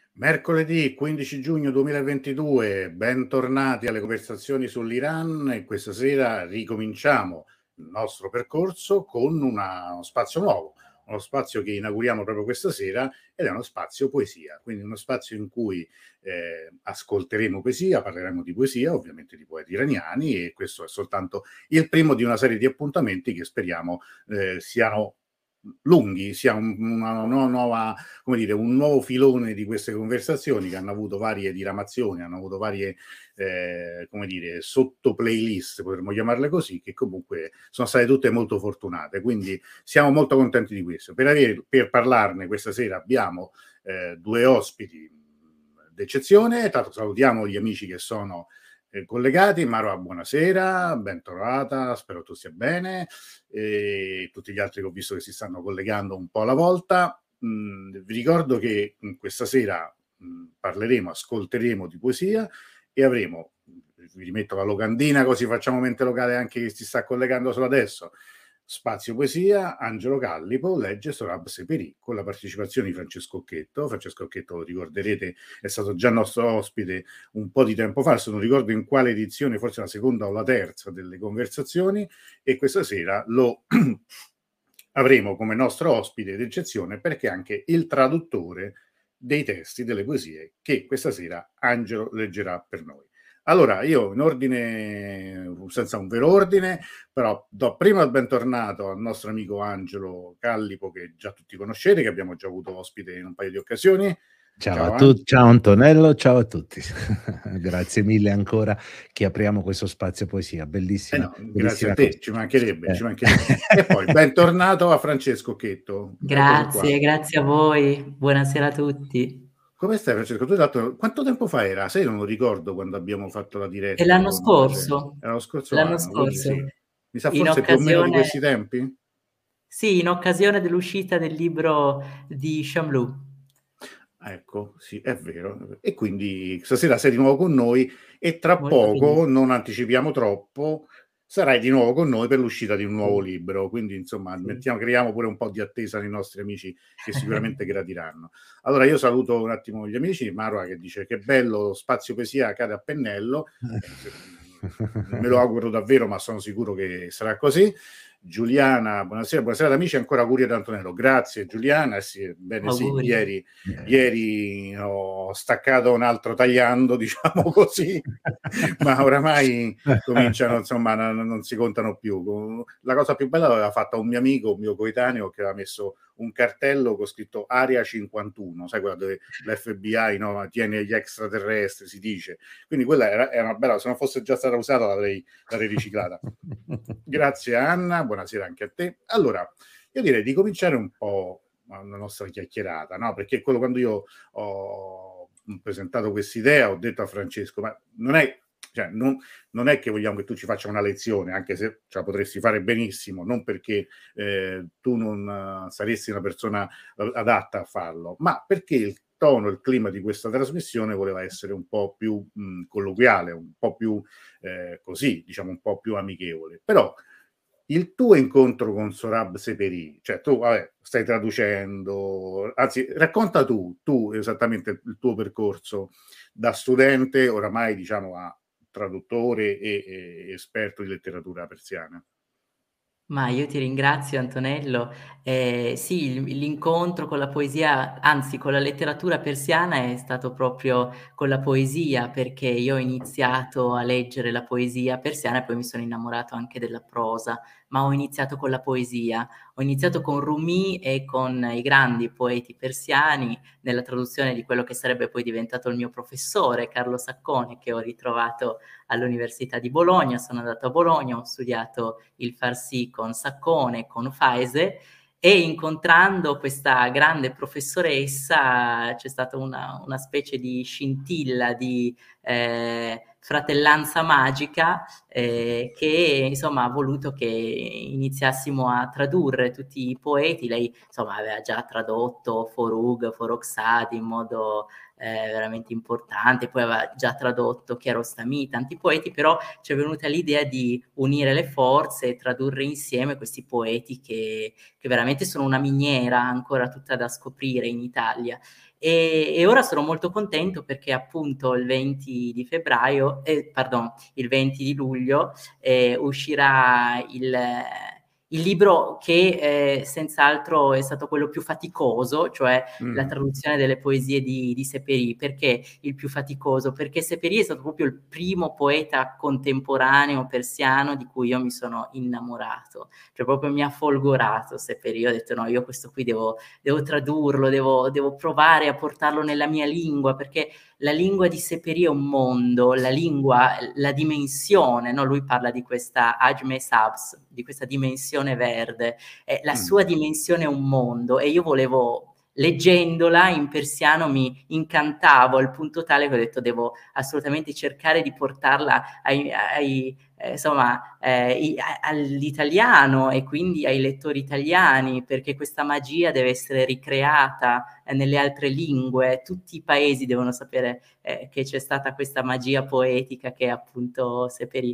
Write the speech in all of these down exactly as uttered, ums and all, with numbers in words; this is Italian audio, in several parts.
Mercoledì quindici giugno duemilaventidue, bentornati alle conversazioni sull'Iran e questa sera ricominciamo il nostro percorso con una, uno spazio nuovo, uno spazio che inauguriamo proprio questa sera ed è uno spazio poesia, quindi uno spazio in cui eh, ascolteremo poesia, parleremo di poesia, ovviamente di poeti iraniani, e questo è soltanto il primo di una serie di appuntamenti che speriamo eh, siano lunghi, sia un, una, una nuova, come dire, un nuovo filone di queste conversazioni che hanno avuto varie diramazioni, hanno avuto varie, eh, come dire, sotto playlist, potremmo chiamarle così, che comunque sono state tutte molto fortunate. Quindi siamo molto contenti di questo. Per, avere, per parlarne questa sera abbiamo eh, due ospiti d'eccezione. Tanto salutiamo gli amici che sono eh, collegati. Marwa, buonasera, ben trovata, spero tu stia bene, e tutti gli altri che ho visto che si stanno collegando un po' alla volta. Mm, vi ricordo che questa sera mh, parleremo, ascolteremo di poesia e avremo, vi rimetto la locandina così facciamo mente locale anche chi si sta collegando solo adesso. Spazio Poesia, Angelo Callipo legge Sohrab Sepehri con la partecipazione di Francesco Occhetto. Francesco Occhetto, lo ricorderete, è stato già nostro ospite un po' di tempo fa, se non ricordo in quale edizione, forse la seconda o la terza delle conversazioni, e questa sera lo avremo come nostro ospite d'eccezione perché è anche il traduttore dei testi delle poesie che questa sera Angelo leggerà per noi. Allora, io in ordine, senza un vero ordine, però do prima il bentornato al nostro amico Angelo Callipo, che già tutti conoscete, che abbiamo già avuto ospite in un paio di occasioni. Ciao, Ciao a tutti, ciao Antonello, ciao a tutti. Grazie mille ancora che apriamo questo spazio poesia, bellissima, eh no, grazie a bellissima cosa. te, ci mancherebbe, Eh. ci mancherebbe. E poi bentornato a Francesco Occhetto. Eccoci qua. Grazie, grazie a voi. Buonasera a tutti. Come stai, Francesco? Tu hai dato, quanto tempo fa era? Sai, non lo ricordo quando abbiamo fatto la diretta. È l'anno con scorso. Era lo scorso L'anno anno, quindi scorso. sì. Mi sa In forse più o meno di occasione, questi tempi? sì, in occasione dell'uscita del libro di Shamlou. Ecco, sì, è vero. E quindi stasera sei di nuovo con noi e tra Molto poco, felice. non anticipiamo troppo, sarai di nuovo con noi per l'uscita di un nuovo Sì, libro. Quindi, insomma, sì. mettiamo, creiamo pure un po' di attesa nei nostri amici che sicuramente gratiranno. Allora, io saluto un attimo gli amici. Marwa che dice che bello, spazio poesia cade a pennello. Eh, se, me lo auguro davvero, ma sono sicuro che sarà così. Giuliana, buonasera, buonasera amici, ancora auguri ad Antonello. Grazie Giuliana, sì, bene Auguri. sì, ieri, ieri ho staccato un altro tagliando, diciamo così, ma oramai cominciano, insomma, non, non si contano più. La cosa più bella l'aveva fatta un mio amico, un mio coetaneo, che aveva messo un cartello con scritto Area cinquantuno, sai quella dove l'F B I no, tiene gli extraterrestri, si dice. Quindi quella era, era una bella, se non fosse già stata usata l'avrei, l'avrei riciclata. Grazie Anna, buonasera anche a te. Allora, io direi di cominciare un po' la nostra chiacchierata, no? Perché quello, quando io ho presentato questa idea, ho detto a Francesco, ma non è, cioè, non, non è che vogliamo che tu ci faccia una lezione, anche se ce la potresti fare benissimo, non perché eh, tu non uh, saresti una persona uh, adatta a farlo, ma perché il tono, il clima di questa trasmissione voleva essere un po' più mh, colloquiale, un po' più eh, così, diciamo un po' più amichevole. Però il tuo incontro con Sohrab Sepehri, cioè tu vabbè, stai traducendo, anzi racconta tu, tu esattamente il, il tuo percorso da studente, oramai diciamo a traduttore e, e esperto di letteratura persiana. Ma io ti ringrazio Antonello. Eh, sì, il- l'incontro con la poesia, anzi con la letteratura persiana è stato proprio con la poesia, perché io ho iniziato a leggere la poesia persiana e poi mi sono innamorato anche della prosa, ma ho iniziato con la poesia. Ho iniziato con Rumi e con i grandi poeti persiani nella traduzione di quello che sarebbe poi diventato il mio professore, Carlo Saccone, che ho ritrovato all'Università di Bologna. Sono andato a Bologna, ho studiato il Farsi con Saccone, con Faese, e incontrando questa grande professoressa c'è stata una, una specie di scintilla di, eh, Fratellanza Magica, eh, che insomma ha voluto che iniziassimo a tradurre tutti i poeti. Lei insomma aveva già tradotto Forug, Foroxadi in modo eh, veramente importante, poi aveva già tradotto Kiarostami, tanti poeti, però ci è venuta l'idea di unire le forze e tradurre insieme questi poeti che, che veramente sono una miniera ancora tutta da scoprire in Italia. E, e ora sono molto contento perché appunto il venti di febbraio, eh, pardon, il venti di luglio eh, uscirà il, il libro che eh, senz'altro è stato quello più faticoso, cioè Mm. la traduzione delle poesie di, di Seperi. Perché il più faticoso? Perché Seperi è stato proprio il primo poeta contemporaneo persiano di cui io mi sono innamorato, cioè proprio mi ha folgorato Seperi. Io ho detto no, io questo qui devo, devo tradurlo, devo, devo provare a portarlo nella mia lingua, perché la lingua di Seperi è un mondo, la lingua, la dimensione, no? Lui parla di questa Ajme Sabs, di questa dimensione verde, eh, la Mm. sua dimensione è un mondo, e io volevo, leggendola in persiano, mi incantavo al punto tale che ho detto devo assolutamente cercare di portarla ai, ai eh, insomma eh, i, a, all'italiano e quindi ai lettori italiani, perché questa magia deve essere ricreata eh, nelle altre lingue. Tutti i paesi devono sapere eh, che c'è stata questa magia poetica che è appunto Seperi.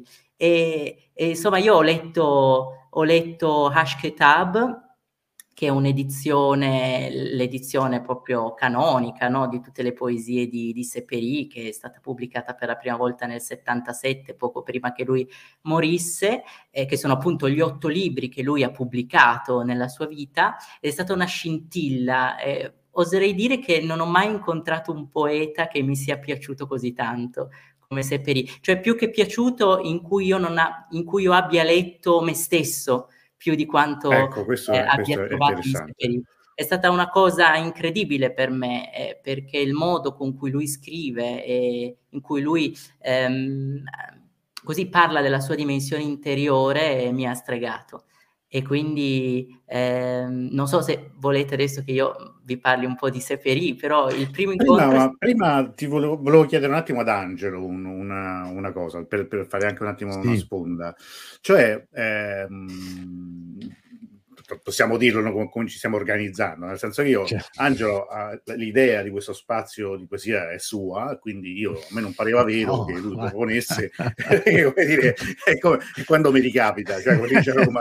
E, e insomma io ho letto, ho letto Hashketab, che è un'edizione, l'edizione proprio canonica, no, di tutte le poesie di, di Seperi, che è stata pubblicata per la prima volta nel settantasette, poco prima che lui morisse, eh, che sono appunto gli otto libri che lui ha pubblicato nella sua vita. È stata una scintilla. Eh, oserei dire che non ho mai incontrato un poeta che mi sia piaciuto così tanto come Seperi, cioè più che piaciuto, in cui io, non ha, in cui io abbia letto me stesso più di quanto Ecco, questo eh, è, abbia questo è trovato in interessante. Seperi. È stata una cosa incredibile per me, eh, perché il modo con cui lui scrive e in cui lui ehm, così parla della sua dimensione interiore eh, mi ha stregato. E quindi ehm, non so se volete adesso che io vi parli un po' di Seperi, però il primo incontro è Prima, stato... prima ti volevo, volevo chiedere un attimo ad Angelo un- una, una cosa, per, per fare anche un attimo una Sì, sponda. Cioè, ehm, possiamo dirlo, no, come, come ci stiamo organizzando, nel senso che io, cioè, Angelo, ha- l'idea di questo spazio di poesia è sua, quindi io, a me non pareva vero no, che lui ma- proponesse, come dire, è come, è quando mi ricapita, cioè come dice a Roma,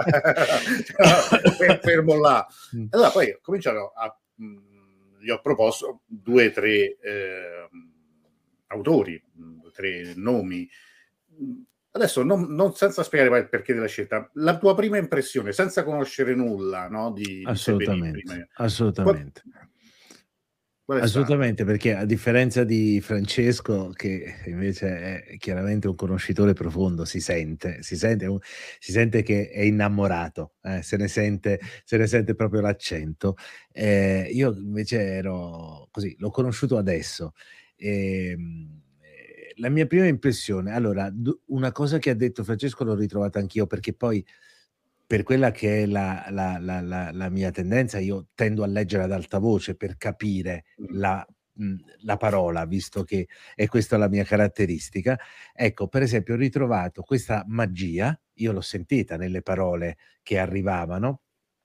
cioè, fermo là. Mm. Allora poi cominciano a... mh, gli ho proposto due o tre eh, autori, mh, tre nomi. Adesso, non, non senza spiegare il perché della scelta, la tua prima impressione, senza conoscere nulla, no, di, di Seperi prima, Assolutamente, qual, assolutamente. qual è stata? Assolutamente, perché a differenza di Francesco, che invece è chiaramente un conoscitore profondo, si sente, si sente, un- si sente che è innamorato, eh, se ne sente, se ne sente proprio l'accento. Eh, io invece ero così, l'ho conosciuto adesso. Ehm, eh, la mia prima impressione, allora, du- una cosa che ha detto Francesco l'ho ritrovata anch'io, perché poi per quella che è la, la- la- la- la mia tendenza, io tendo a leggere ad alta voce per capire Mm. la, mh, la parola, visto che è questa la mia caratteristica. Ecco, per esempio, ho ritrovato questa magia, io l'ho sentita nelle parole che arrivavano,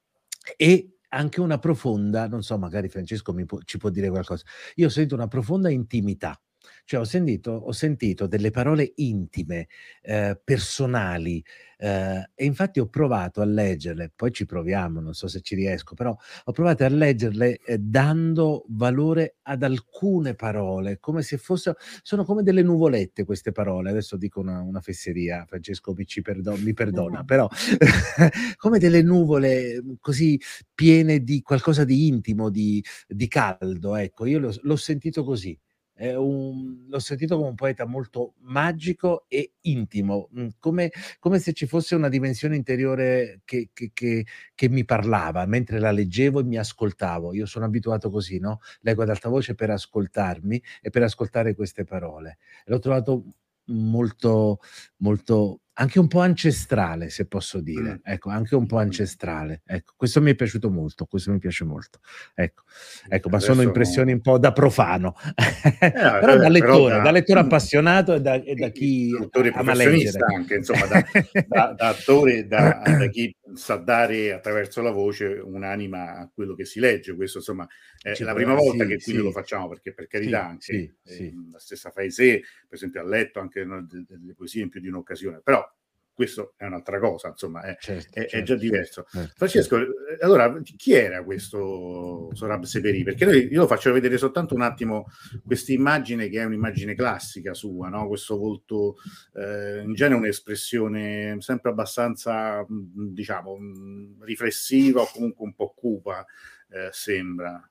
e anche una profonda, non so, magari Francesco mi può- ci può dire qualcosa. Io sento una profonda intimità, cioè ho sentito, ho sentito delle parole intime, eh, personali, eh, e infatti ho provato a leggerle, poi ci proviamo, non so se ci riesco, però ho provato a leggerle eh, dando valore ad alcune parole, come se fossero, sono come delle nuvolette queste parole, adesso dico una, una fesseria, Francesco mi, ci perdo- mi perdona, però come delle nuvole mh, così piene di qualcosa di intimo, di, di caldo, ecco, io l'ho, l'ho sentito così. È un- l'ho sentito come un poeta molto magico e intimo, mh, come, come se ci fosse una dimensione interiore che, che- che- che mi parlava mentre la leggevo e mi ascoltavo. Io sono abituato così, no? Leggo ad alta voce per ascoltarmi e per ascoltare queste parole. L'ho trovato molto, molto anche un po' ancestrale, se posso dire, Mh. ecco, anche un po' Mh. ancestrale, ecco. Questo mi è piaciuto molto, questo mi piace molto, ecco. Ecco, ma sono Adesso impressioni un po' da profano, Eh no, però da eh, però lettore, da da lettore appassionato e da e da chi a dottore ama professionista leggere. anche, insomma, da da da attore, da da chi sa dare attraverso la voce un'anima a quello che si legge. Questo insomma è Ci la può prima volta sì, che quindi lo sì, facciamo, perché per carità sì, anche, sì, sì. ehm, la stessa Faisé, per esempio, ha letto anche, no, de delle poesie in più di un'occasione, però questo è un'altra cosa, insomma, è Certo, è è già certo, diverso. certo, Francesco, certo. ehm, allora chi era questo Sohrab Sepehri? Perché noi io faccio vedere soltanto un attimo quest'immagine che è un'immagine classica sua, no, questo volto, ehm, in genere un'espressione sempre abbastanza, mhmm, diciamo, mhmm, riflessiva o comunque un po' cupa, ehm, sembra.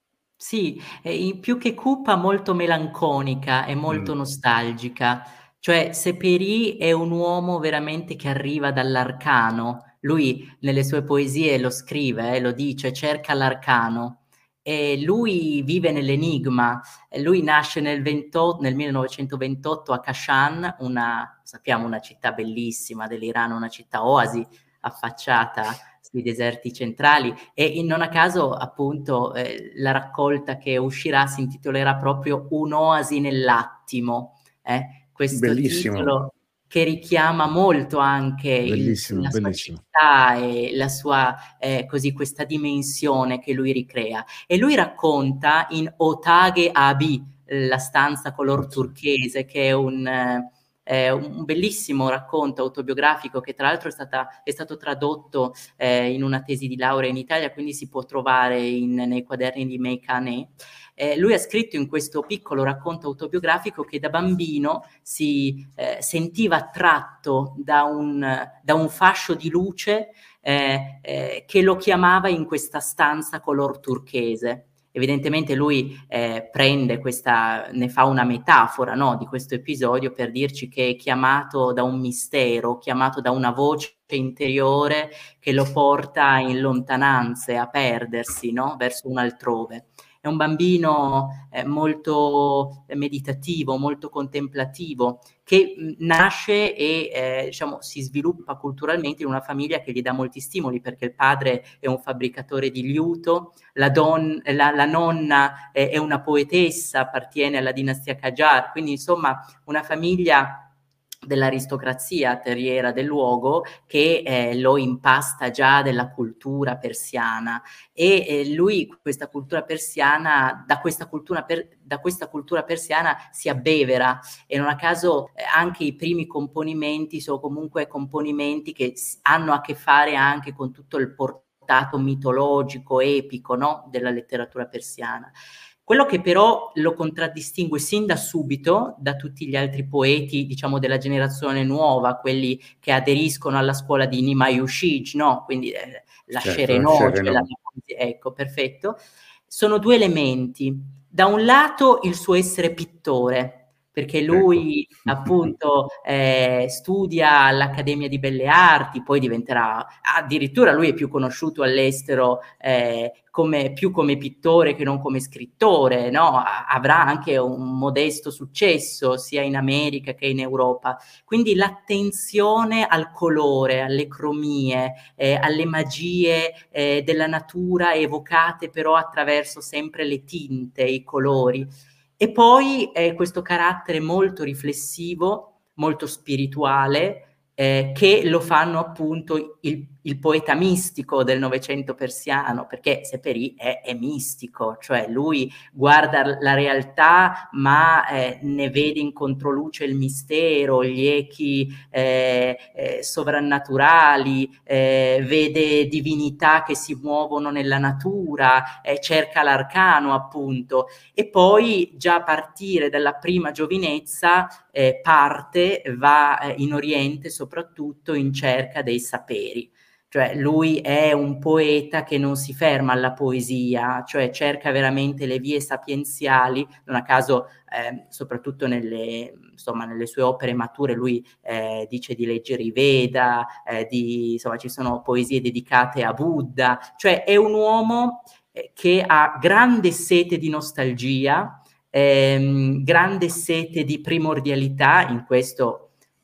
Sì, e i più che cupa molto melanconica e Mh. molto nostalgica. Cioè Sepehri è un uomo veramente che arriva dall'arcano. Lui nelle sue poesie lo scrive, eh, lo dice, cerca l'arcano. E lui vive nell'enigma. E lui nasce nel vento nel millenovecentoventotto a Kashan, una sappiamo una città bellissima dell'Iran, una città oasi affacciata sui deserti centrali e in non a caso appunto eh, la raccolta che uscirà si intitolerà proprio Un'oasi nell'attimo, eh? Questo Bellissimo. titolo che richiama molto anche il, Bellissimo, la sua bellissimo. città e la sua eh, così questa dimensione che lui ricrea e lui racconta in Otage Abi, la stanza color turchese, che è un eh, è un bellissimo racconto autobiografico che tra l'altro è, stata, è stato tradotto eh, in una tesi di laurea in Italia, quindi si può trovare in, nei quaderni di May Canet. Eh, lui ha scritto in questo piccolo racconto autobiografico che da bambino si eh, sentiva attratto da un, da un fascio di luce eh, eh, che lo chiamava in questa stanza color turchese. Evidentemente lui eh, prende questa, ne fa una metafora, no, di questo episodio per dirci che è chiamato da un mistero, chiamato da una voce interiore che lo porta in lontananze, a perdersi, no, verso un altrove. È un bambino eh, molto meditativo, molto contemplativo, che mh, nasce e eh, diciamo, si sviluppa culturalmente in una famiglia che gli dà molti stimoli, perché il padre è un fabbricatore di liuto, la, don- la, la nonna è, è una poetessa, appartiene alla dinastia Qajar, quindi insomma una famiglia dell'aristocrazia terriera del luogo che eh, lo impasta già della cultura persiana e eh, lui questa cultura persiana da questa cultura, per, da questa cultura persiana si abbevera e non a caso eh, anche i primi componimenti sono comunque componimenti che hanno a che fare anche con tutto il portato mitologico, epico, no? Della letteratura persiana. Quello che però lo contraddistingue sin da subito da tutti gli altri poeti, diciamo, della generazione nuova, quelli che aderiscono alla scuola di Nimai Ushij, no? Quindi eh, la Certo, la Scerenoce, la, Scereno. ecco, perfetto. Sono due elementi. Da un lato il suo essere pittore, perché Ecco. lui appunto eh, studia all'Accademia di Belle Arti, poi diventerà, addirittura lui è più conosciuto all'estero eh, come, più come pittore che non come scrittore, no? Avrà anche un modesto successo sia in America che in Europa. Quindi l'attenzione al colore, alle cromie, eh, alle magie eh, della natura evocate però attraverso sempre le tinte, i colori. E poi eh, questo carattere molto riflessivo, molto spirituale, eh, che lo fanno appunto il, il poeta mistico del Novecento persiano, perché Sepehri è, è mistico, cioè lui guarda la realtà ma eh, ne vede in controluce il mistero, gli echi eh, eh, sovrannaturali, eh, vede divinità che si muovono nella natura, eh, cerca l'arcano appunto e poi già a partire dalla prima giovinezza eh, parte, va eh, in Oriente soprattutto in cerca dei saperi. Cioè lui è un poeta che non si ferma alla poesia, cioè cerca veramente le vie sapienziali, non a caso eh, soprattutto nelle, insomma, nelle sue opere mature lui eh, dice di leggere i Veda, eh, di, insomma ci sono poesie dedicate a Buddha, cioè è un uomo eh, che ha grande sete di nostalgia, ehm, grande sete di primordialità, in questo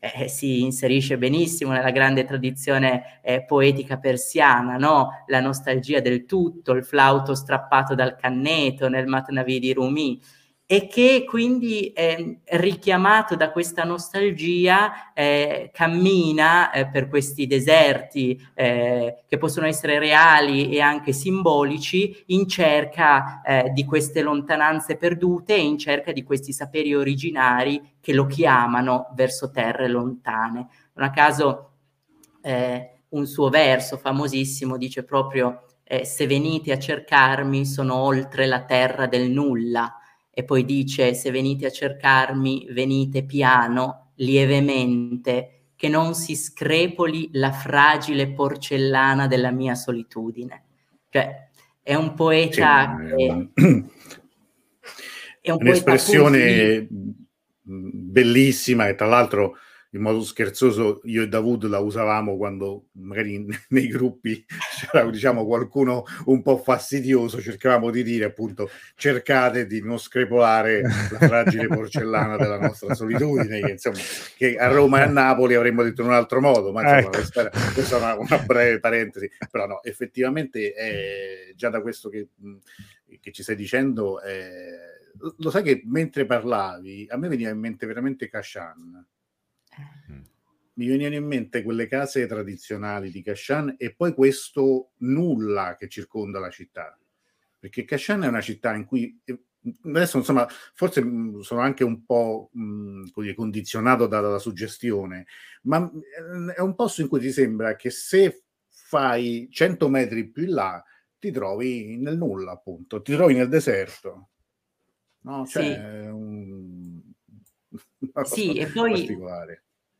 eh, si inserisce benissimo nella grande tradizione eh, poetica persiana, no? La nostalgia del tutto, il flauto strappato dal canneto nel Matnavi di Rumi, e che quindi eh, richiamato da questa nostalgia eh, cammina eh, per questi deserti eh, che possono essere reali e anche simbolici, in cerca eh, di queste lontananze perdute e in cerca di questi saperi originari che lo chiamano verso terre lontane. Non a caso eh, un suo verso famosissimo dice proprio eh, se venite a cercarmi sono oltre la terra del nulla. E poi dice, se venite a cercarmi, venite piano, lievemente, che non si screpoli la fragile porcellana della mia solitudine. Cioè, è un poeta sì, che... È un un'espressione bellissima, e tra l'altro in modo scherzoso io e Davud la usavamo quando magari nei gruppi c'era, diciamo, qualcuno un po' fastidioso, cercavamo di dire appunto cercate di non screpolare la fragile porcellana della nostra solitudine, che insomma che a Roma e a Napoli avremmo detto in un altro modo, ma insomma, ecco. questa, questa è una, una breve parentesi, però no, effettivamente è, già da questo che, che ci stai dicendo, è, lo sai che mentre parlavi a me veniva in mente veramente Kashan. Mi venivano in mente quelle case tradizionali di Kashan e poi questo nulla che circonda la città, perché Kashan è una città in cui adesso insomma forse sono anche un po' mh, condizionato dalla suggestione, ma è un posto in cui ti sembra che se fai cento metri più in là ti trovi nel nulla, appunto, ti trovi nel deserto, no? Cioè sì. è un... sì, e poi particolare.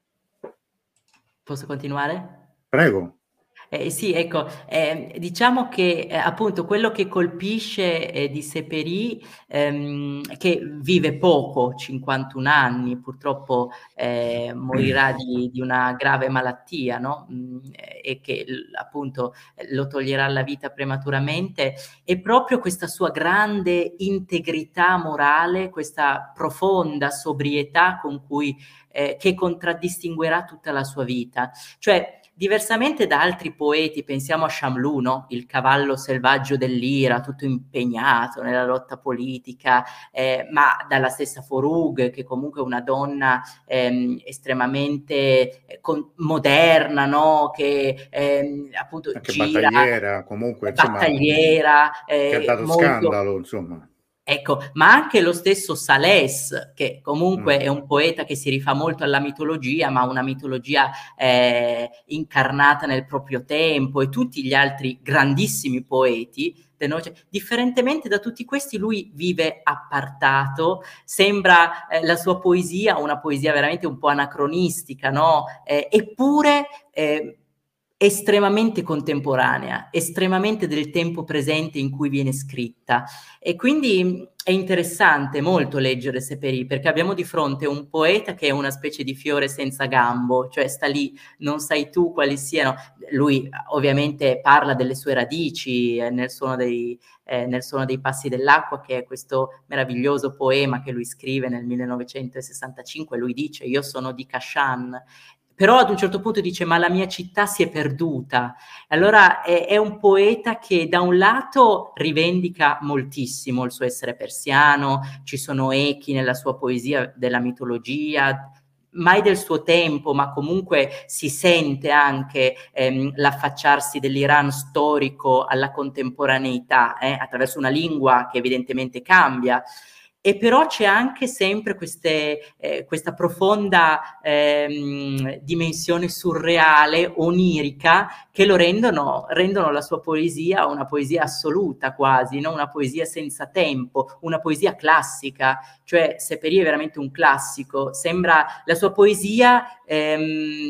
Posso continuare? Prego. Eh, sì, ecco, eh, diciamo che eh, appunto quello che colpisce eh, di Seperi, ehm, che vive poco, cinquantuno anni, purtroppo eh, morirà di, di una grave malattia, no? Mm, e che l- appunto lo toglierà la vita prematuramente, è proprio questa sua grande integrità morale, questa profonda sobrietà con cui, eh, che contraddistinguerà tutta la sua vita. Cioè, diversamente da altri poeti, pensiamo a Shamlu, no? Il cavallo selvaggio dell'ira, tutto impegnato nella lotta politica, eh, ma dalla stessa Forugh, che comunque è una donna ehm, estremamente eh, con, moderna, no? Che ehm, appunto anche gira, battagliera, comunque, insomma, battagliera, eh, che ha dato molto... scandalo, insomma. Ecco, ma anche lo stesso Salès, che comunque mm. è un poeta che si rifà molto alla mitologia, ma una mitologia eh, incarnata nel proprio tempo, e tutti gli altri grandissimi poeti, differentemente da tutti questi, lui vive appartato, sembra eh, la sua poesia, una poesia veramente un po' anacronistica, no? Eh, eppure... Eh, estremamente contemporanea, estremamente del tempo presente in cui viene scritta, e quindi è interessante molto leggere Seperi, perché abbiamo di fronte un poeta che è una specie di fiore senza gambo, cioè sta lì, non sai tu quali siano. Lui ovviamente parla delle sue radici eh, nel suono dei eh, nel suono dei passi dell'acqua, che è questo meraviglioso poema che lui scrive nel millenovecentosessantacinque. Lui dice: io sono di Kashan, però ad un certo punto dice: ma la mia città si è perduta. Allora è, è un poeta che da un lato rivendica moltissimo il suo essere persiano, ci sono echi nella sua poesia della mitologia, mai del suo tempo, ma comunque si sente anche ehm, l'affacciarsi dell'Iran storico alla contemporaneità, eh, attraverso una lingua che evidentemente cambia. E però c'è anche sempre queste, eh, questa profonda ehm, dimensione surreale, onirica, che lo rendono, rendono la sua poesia una poesia assoluta quasi, no? Una poesia senza tempo, una poesia classica. Cioè Seperi è veramente un classico, sembra la sua poesia... Ehm,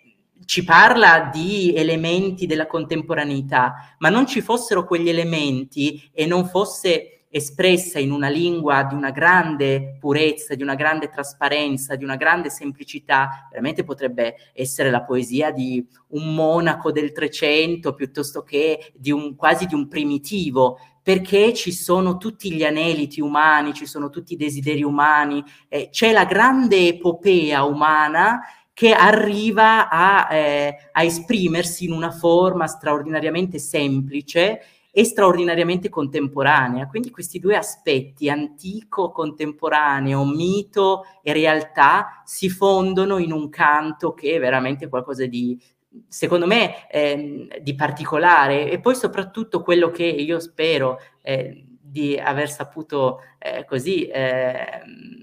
ci parla di elementi della contemporaneità, ma non ci fossero quegli elementi e non fosse espressa in una lingua di una grande purezza, di una grande trasparenza, di una grande semplicità, veramente potrebbe essere la poesia di un monaco del Trecento piuttosto che di un, quasi di un primitivo, perché ci sono tutti gli aneliti umani, ci sono tutti i desideri umani, eh, c'è la grande epopea umana che arriva a, eh, a esprimersi in una forma straordinariamente semplice e straordinariamente contemporanea. Quindi questi due aspetti, antico, contemporaneo, mito e realtà, si fondono in un canto che è veramente qualcosa di, secondo me, eh, di particolare. E poi soprattutto quello che io spero eh, di aver saputo eh, così eh,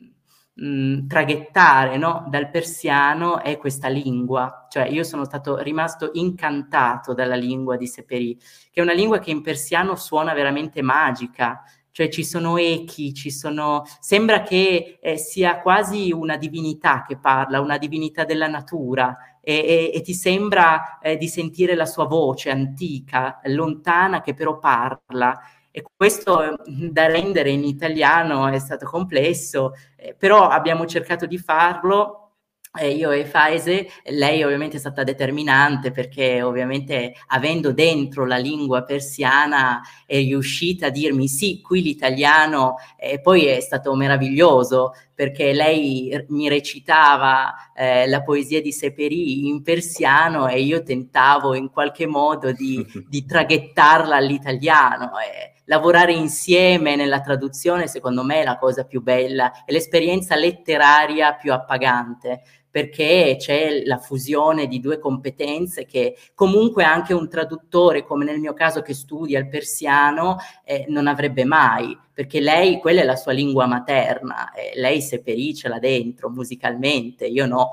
mh, traghettare, no, dal persiano è questa lingua. Cioè io sono stato rimasto incantato dalla lingua di Seperi, che è una lingua che in persiano suona veramente magica. Cioè ci sono echi, ci sono, sembra che eh, sia quasi una divinità che parla, una divinità della natura, e, e, e ti sembra eh, di sentire la sua voce antica, lontana, che però parla. E questo da rendere in italiano è stato complesso, eh, però abbiamo cercato di farlo. Eh, io e Faise, lei ovviamente è stata determinante, perché ovviamente avendo dentro la lingua persiana è riuscita a dirmi sì, qui l'italiano, e poi è stato meraviglioso perché lei mi recitava eh, la poesia di Seperi in persiano e io tentavo in qualche modo di, di traghettarla all'italiano. E lavorare insieme nella traduzione secondo me è la cosa più bella, è l'esperienza letteraria più appagante, perché c'è la fusione di due competenze che comunque anche un traduttore, come nel mio caso che studia il persiano, eh, non avrebbe mai, perché lei, quella è la sua lingua materna, eh, lei Seperi ce l'ha dentro musicalmente, io no.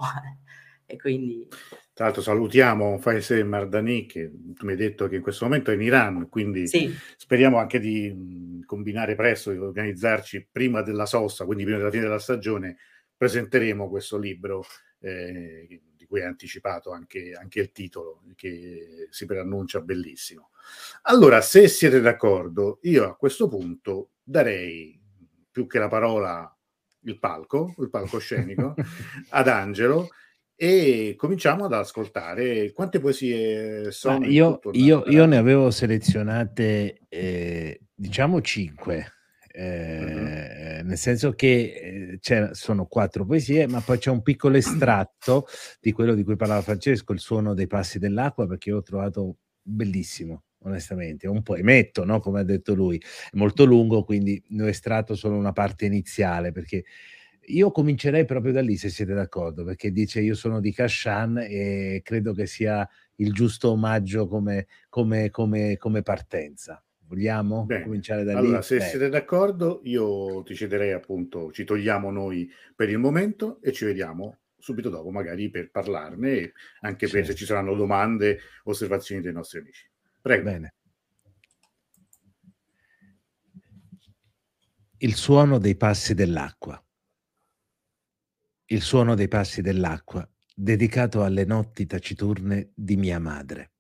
E quindi... Tra l'altro salutiamo Faisal Mardani, che tu mi hai detto che in questo momento è in Iran, quindi sì. Speriamo anche di mh, combinare presto, di organizzarci prima della sosta, quindi prima della fine della stagione, presenteremo questo libro eh, di cui è anticipato anche, anche il titolo, che si preannuncia bellissimo. Allora, se siete d'accordo, io a questo punto darei, più che la parola, il palco, il palcoscenico, ad Angelo, e cominciamo ad ascoltare. Quante poesie sono? Ma io, in tutto? io, io ne avevo selezionate, eh, diciamo, cinque. Eh, uh-huh. Nel senso che eh, sono quattro poesie, ma poi c'è un piccolo estratto di quello di cui parlava Francesco, il suono dei passi dell'acqua, perché io l'ho trovato bellissimo, onestamente. È un poemetto, no? Come ha detto lui, è molto lungo, quindi ne ho estratto solo una parte iniziale, perché io comincerei proprio da lì, se siete d'accordo, perché dice io sono di Kashan e credo che sia il giusto omaggio come, come, come, come partenza. Vogliamo Bene. cominciare da allora, lì? se Beh. siete d'accordo, io ti cederei, appunto, ci togliamo noi per il momento e ci vediamo subito dopo, magari per parlarne, anche certo. per se ci saranno domande, osservazioni dei nostri amici. Prego. Bene. Il suono dei passi dell'acqua. Il suono dei passi dell'acqua, dedicato alle notti taciturne di mia madre.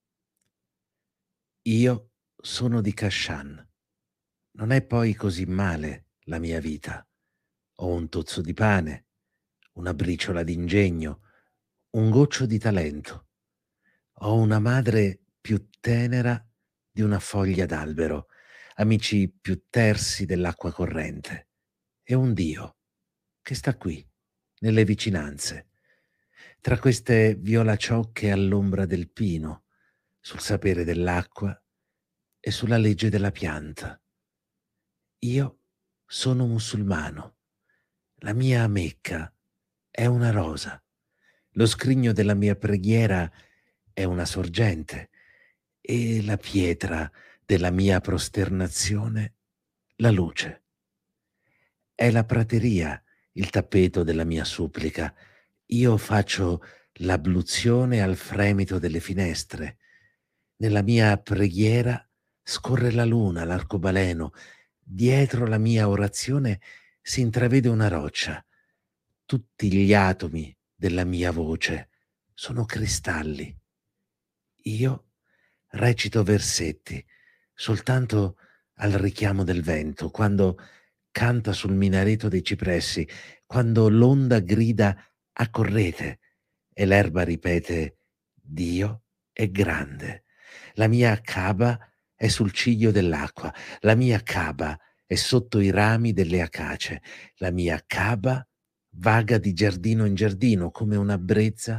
Io sono di Kashan. Non è poi così male la mia vita. Ho un tozzo di pane, una briciola d'ingegno, un goccio di talento. Ho una madre più tenera di una foglia d'albero, amici più tersi dell'acqua corrente e un Dio che sta qui, nelle vicinanze, tra queste violaciocche all'ombra del pino, sul sapere dell'acqua e sulla legge della pianta. Io sono musulmano. La mia Mecca è una rosa. Lo scrigno della mia preghiera è una sorgente e la pietra della mia prosternazione la luce. È la prateria il tappeto della mia supplica. Io faccio l'abluzione al fremito delle finestre. Nella mia preghiera scorre la luna, l'arcobaleno. Dietro la mia orazione si intravede una roccia. Tutti gli atomi della mia voce sono cristalli. Io recito versetti soltanto al richiamo del vento, quando canta sul minareto dei cipressi, quando l'onda grida accorrete e l'erba ripete Dio è grande. La mia Kaaba è sul ciglio dell'acqua, la mia Kaaba è sotto i rami delle acace, la mia Kaaba vaga di giardino in giardino come una brezza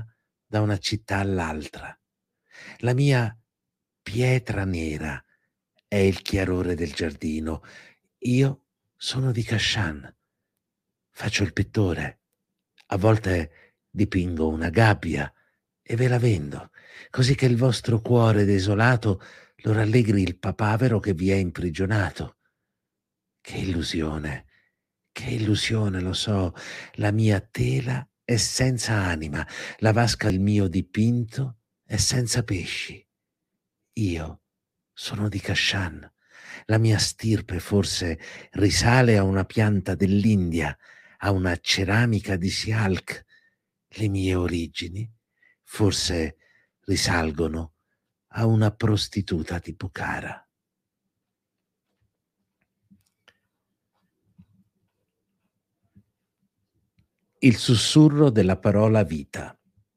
da una città all'altra. La mia pietra nera è il chiarore del giardino. Io sono di Kashan. Faccio il pittore. A volte dipingo una gabbia e ve la vendo, così che il vostro cuore desolato lo rallegri il papavero che vi è imprigionato. Che illusione, che illusione, lo so. La mia tela è senza anima, la vasca del mio dipinto è senza pesci. Io sono di Kashan. La mia stirpe forse risale a una pianta dell'India, a una ceramica di Sialk. Le mie origini forse risalgono a una prostituta di Bukhara. Il sussurro della parola vita.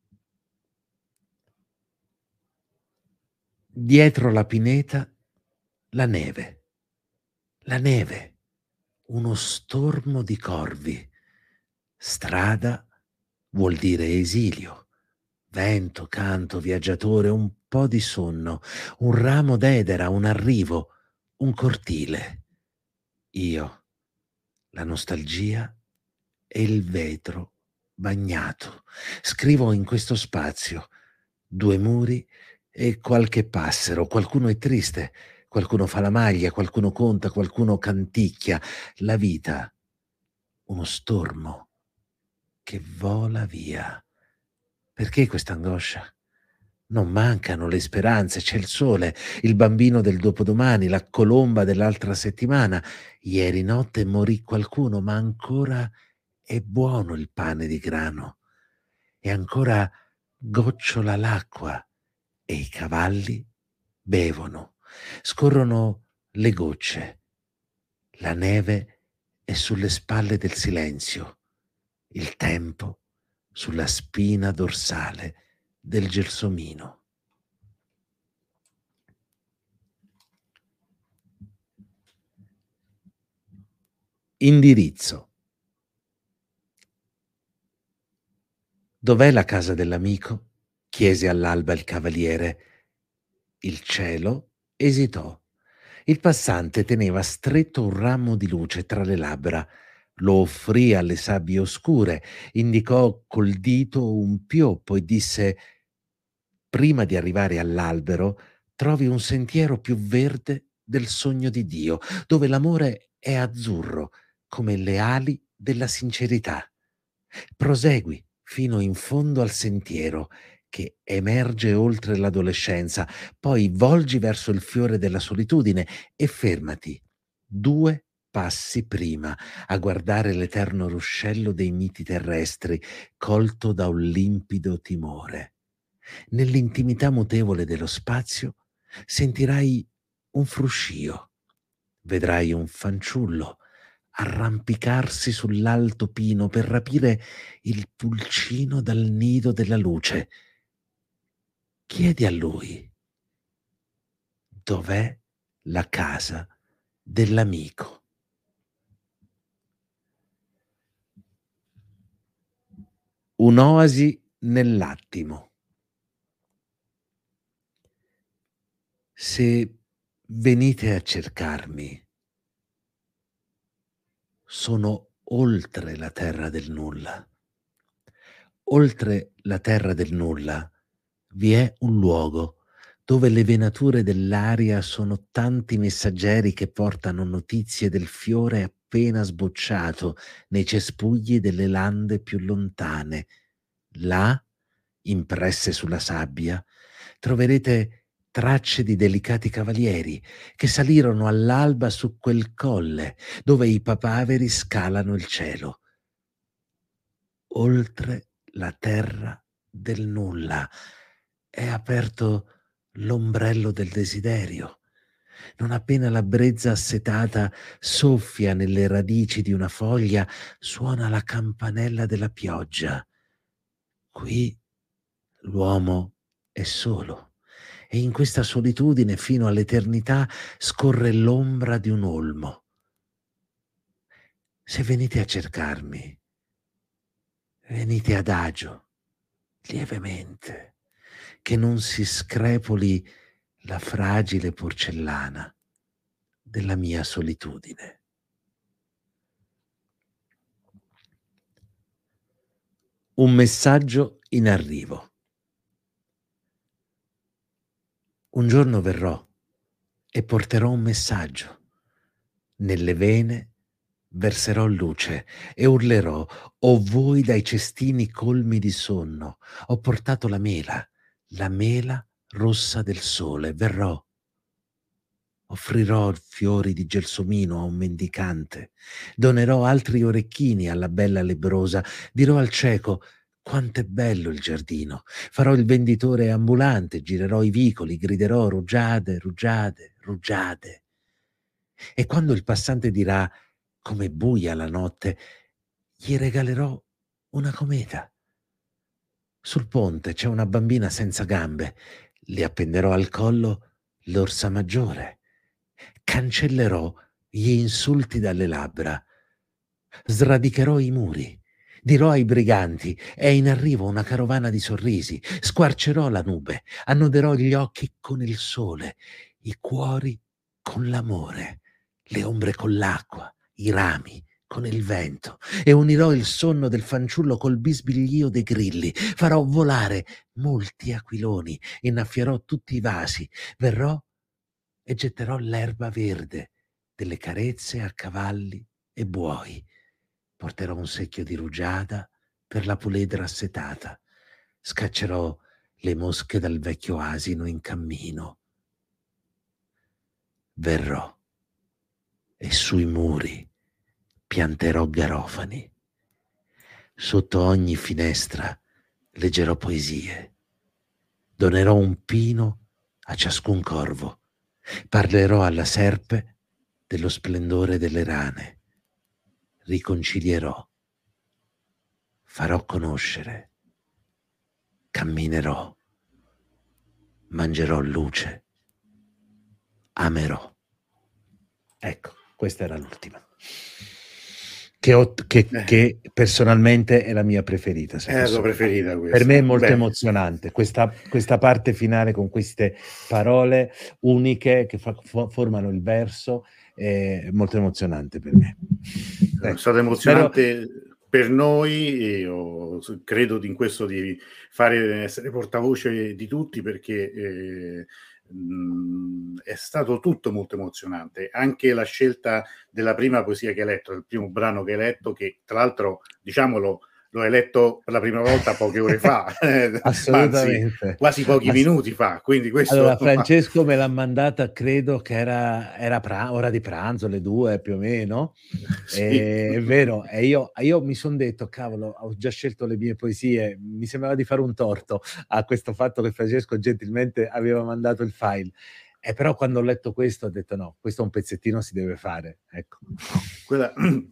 Dietro la pineta la neve, la neve, uno stormo di corvi. Strada vuol dire esilio, vento, canto, viaggiatore, un po' di sonno, un ramo d'edera, un arrivo, un cortile. Io, la nostalgia e il vetro bagnato. Scrivo in questo spazio, due muri e qualche passero. Qualcuno è triste, qualcuno fa la maglia, qualcuno conta, qualcuno canticchia. La vita, uno stormo che vola via. Perché questa angoscia? Non mancano le speranze, c'è il sole, il bambino del dopodomani, la colomba dell'altra settimana. Ieri notte morì qualcuno, ma ancora è buono il pane di grano. E ancora gocciola l'acqua e i cavalli bevono. Scorrono le gocce. La neve è sulle spalle del silenzio. Il tempo sulla spina dorsale del gelsomino. Indirizzo. Dov'è la casa dell'amico? Chiese all'alba il cavaliere. Il cielo esitò. Il passante teneva stretto un ramo di luce tra le labbra. Lo offrì alle sabbie oscure, indicò col dito un pioppo e disse: prima di arrivare all'albero, trovi un sentiero più verde del sogno di Dio, dove l'amore è azzurro come le ali della sincerità. Prosegui fino in fondo al sentiero che emerge oltre l'adolescenza, poi volgi verso il fiore della solitudine e fermati due passi prima a guardare l'eterno ruscello dei miti terrestri, colto da un limpido timore. Nell'intimità mutevole dello spazio sentirai un fruscio, vedrai un fanciullo arrampicarsi sull'alto pino per rapire il pulcino dal nido della luce. Chiedi a lui: dov'è la casa dell'amico? Un'oasi nell'attimo. Se venite a cercarmi, sono oltre la terra del nulla. Oltre la terra del nulla vi è un luogo dove le venature dell'aria sono tanti messaggeri che portano notizie del fiore appena sbocciato nei cespugli delle lande più lontane. Là, impresse sulla sabbia, troverete tracce di delicati cavalieri che salirono all'alba su quel colle dove i papaveri scalano il cielo. Oltre la terra del nulla è aperto l'ombrello del desiderio. Non appena la brezza assetata soffia nelle radici di una foglia, suona la campanella della pioggia. Qui l'uomo è solo e in questa solitudine fino all'eternità scorre l'ombra di un olmo. Se venite a cercarmi, venite adagio, lievemente, che non si screpoli la fragile porcellana della mia solitudine. Un messaggio in arrivo. Un giorno verrò e porterò un messaggio. Nelle vene verserò luce e urlerò: "O voi dai cestini colmi di sonno, ho portato la mela, la mela rossa del sole, verrò. Offrirò fiori di gelsomino a un mendicante, donerò altri orecchini alla bella lebbrosa, dirò al cieco: quant'è bello il giardino, farò il venditore ambulante, girerò i vicoli, griderò: rugiade, rugiade, rugiade. E quando il passante dirà: com'è buia la notte, gli regalerò una cometa. Sul ponte c'è una bambina senza gambe, le appenderò al collo l'orsa maggiore. Cancellerò gli insulti dalle labbra, sradicherò i muri, dirò ai briganti: è in arrivo una carovana di sorrisi, squarcerò la nube, annoderò gli occhi con il sole, i cuori con l'amore, le ombre con l'acqua, i rami con il vento, e unirò il sonno del fanciullo col bisbiglio dei grilli, farò volare molti aquiloni, innaffierò tutti i vasi, verrò e getterò l'erba verde delle carezze a cavalli e buoi. Porterò un secchio di rugiada per la puledra assetata. Scaccerò le mosche dal vecchio asino in cammino. Verrò e sui muri pianterò garofani. Sotto ogni finestra leggerò poesie. Donerò un pino a ciascun corvo. Parlerò alla serpe dello splendore delle rane. Riconcilierò. Farò conoscere. Camminerò. Mangerò luce. Amerò. Ecco, questa era l'ultima. Che, ho, che, Eh. che personalmente è la mia preferita. È la tua preferita questa. Per me è molto Beh. emozionante questa, questa parte finale con queste parole uniche che fa, formano il verso, è molto emozionante per me. È Ecco, stato emozionante spero... per noi, e io credo in questo di fare, essere portavoce di tutti, perché eh, mh, è stato tutto molto emozionante, anche la scelta della prima poesia che hai letto, del primo brano che hai letto, che tra l'altro, diciamolo, lo hai letto per la prima volta poche ore fa, assolutamente, anzi quasi pochi Ass- minuti fa, quindi questo... Allora, Francesco me l'ha mandata, credo che era, era pra- ora di pranzo, le due più o meno, Sì. e, è vero, e io, io mi sono detto, cavolo, ho già scelto le mie poesie, mi sembrava di fare un torto a questo fatto che Francesco gentilmente aveva mandato il file, e però quando ho letto questo ho detto no, questo un pezzettino si deve fare, ecco. Quella...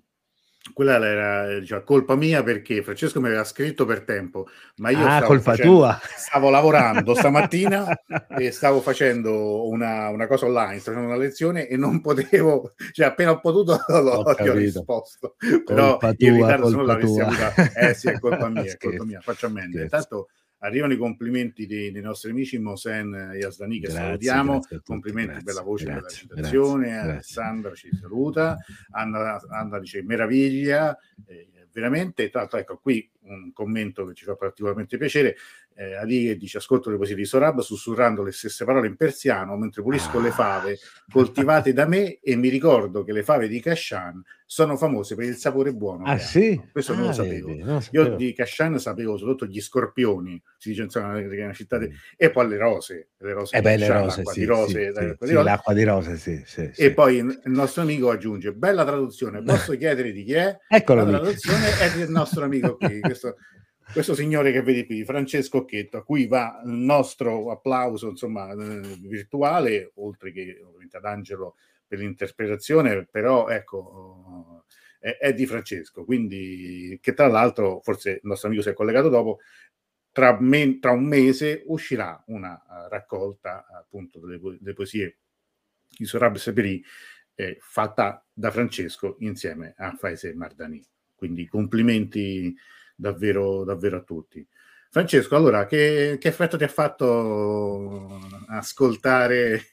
Quella era, diciamo, colpa mia, perché Francesco mi aveva scritto per tempo, ma io ah, stavo colpa facendo, tua. stavo lavorando stamattina e stavo facendo una, una cosa online, stavo facendo una lezione e non potevo, cioè appena ho potuto l'ho, Ho ti ho risposto, però colpa in tua, ritardo, se non colpa l'avessi tua. avuta, eh sì, è colpa mia, è colpa Scherzo, mia, faccio ammenda. scherzo. Intanto arrivano i complimenti dei, dei nostri amici Mosen e Asdani, che Grazie, salutiamo, grazie a tutti, complimenti grazie, per la voce, grazie, per la citazione, grazie, Alessandra ci saluta, Anna, Anna dice meraviglia, eh, veramente. Tra l'altro, ecco qui un commento che ci fa particolarmente piacere, eh, Ali che dice: ascolto le poesie di Sorab sussurrando le stesse parole in persiano mentre pulisco ah. le fave coltivate da me, e mi ricordo che le fave di Kashan sono famose per il sapore buono Ah che sì? hanno. Questo Ah, non lo sapevo. vedi, non lo Io sapevo. di Kashan sapevo soprattutto gli scorpioni, si dice insomma, che è una città di... Mm. e poi le rose, le rose Eh di beh, le Kashan, rose, l'acqua sì, di rose, sì, sì, l'acqua di sì, rose. l'acqua di rose, sì, sì, E sì. poi il nostro amico aggiunge: bella traduzione, posso chiedere di chi è? Eccolo La lì. traduzione è del nostro amico qui, questo, questo signore che vedi qui, Francesco Occhetto, a cui va il nostro applauso, insomma, eh, virtuale, oltre che ovviamente ad Angelo per l'interpretazione, però ecco, è, è di Francesco, quindi, che tra l'altro forse il nostro amico si è collegato dopo. Tra, me, tra un mese uscirà una uh, raccolta appunto delle, po- delle poesie di Sorab Seperi, eh, fatta da Francesco insieme a Faese Mardani. Quindi complimenti davvero, davvero a tutti. Francesco, allora, che, che effetto ti ha fatto ascoltare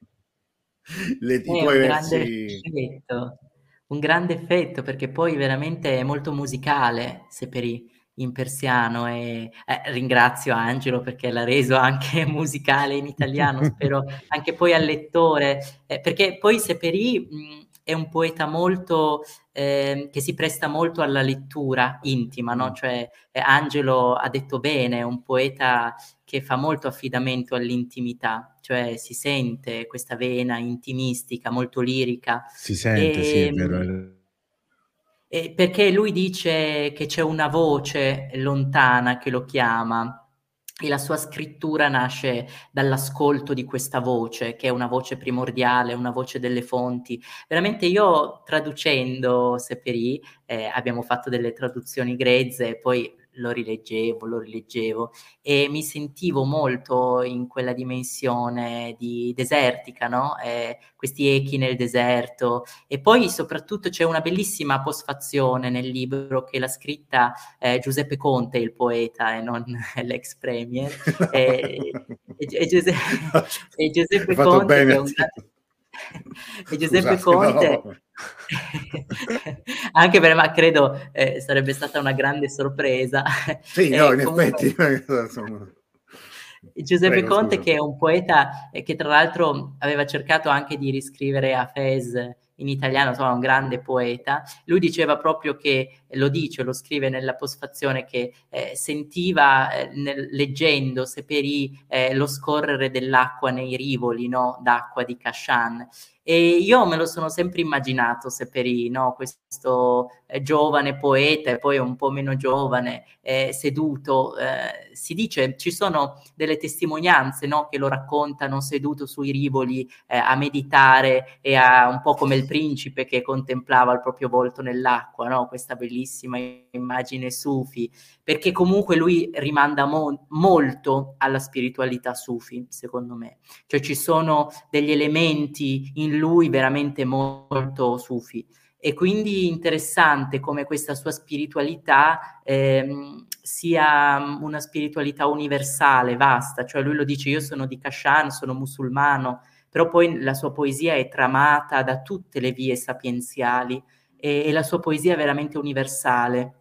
le, i È tuoi un grande versi? effetto, un grande effetto perché poi veramente è molto musicale Sepperi in persiano e eh, ringrazio Angelo perché l'ha reso anche musicale in italiano, spero anche poi al lettore, eh, perché poi Sepperi mh, è un poeta molto eh, che si presta molto alla lettura intima, no? Mm. Cioè eh, Angelo ha detto bene, è un poeta che fa molto affidamento all'intimità, cioè si sente questa vena intimistica, molto lirica. Si sente, sì, è vero. E, è- e perché lui dice che c'è una voce lontana che lo chiama e la sua scrittura nasce dall'ascolto di questa voce, che è una voce primordiale, una voce delle fonti. Veramente io traducendo Sepperi, eh, abbiamo fatto delle traduzioni grezze, poi lo rileggevo, lo rileggevo e mi sentivo molto in quella dimensione di desertica, no? Eh, questi echi nel deserto. E poi soprattutto c'è una bellissima postfazione nel libro che l'ha scritta eh, Giuseppe Conte, il poeta, e non l'ex premier. E, e, e Giuse- e Hai Giuseppe fatto Conte, bene che è a un dire. grande... E Giuseppe Scusate, Conte, no. anche per me credo eh, sarebbe stata una grande sorpresa. Sì, no, E in comunque effetti. Insomma. Giuseppe Prego, Conte, scusa. che è un poeta eh, che tra l'altro aveva cercato anche di riscrivere Hafez in italiano, insomma un grande poeta, lui diceva proprio che, lo dice, lo scrive nella postfazione, che eh, sentiva eh, nel, leggendo Sepperi eh, lo scorrere dell'acqua nei rivoli, no? D'acqua di Kashan. E io me lo sono sempre immaginato Sepperi, no? Questo eh, giovane poeta e poi un po' meno giovane, eh, seduto, eh, si dice, ci sono delle testimonianze, no? Che lo raccontano seduto sui rivoli eh, a meditare e a un po' come il principe che contemplava il proprio volto nell'acqua, no? Questa bellissima immagine sufi, perché comunque lui rimanda mo- molto alla spiritualità sufi, secondo me. Cioè ci sono degli elementi in lui veramente molto sufi. E quindi interessante come questa sua spiritualità ehm, sia una spiritualità universale, vasta, cioè lui lo dice, io sono di Kashan, sono musulmano, però poi la sua poesia è tramata da tutte le vie sapienziali e, e la sua poesia è veramente universale.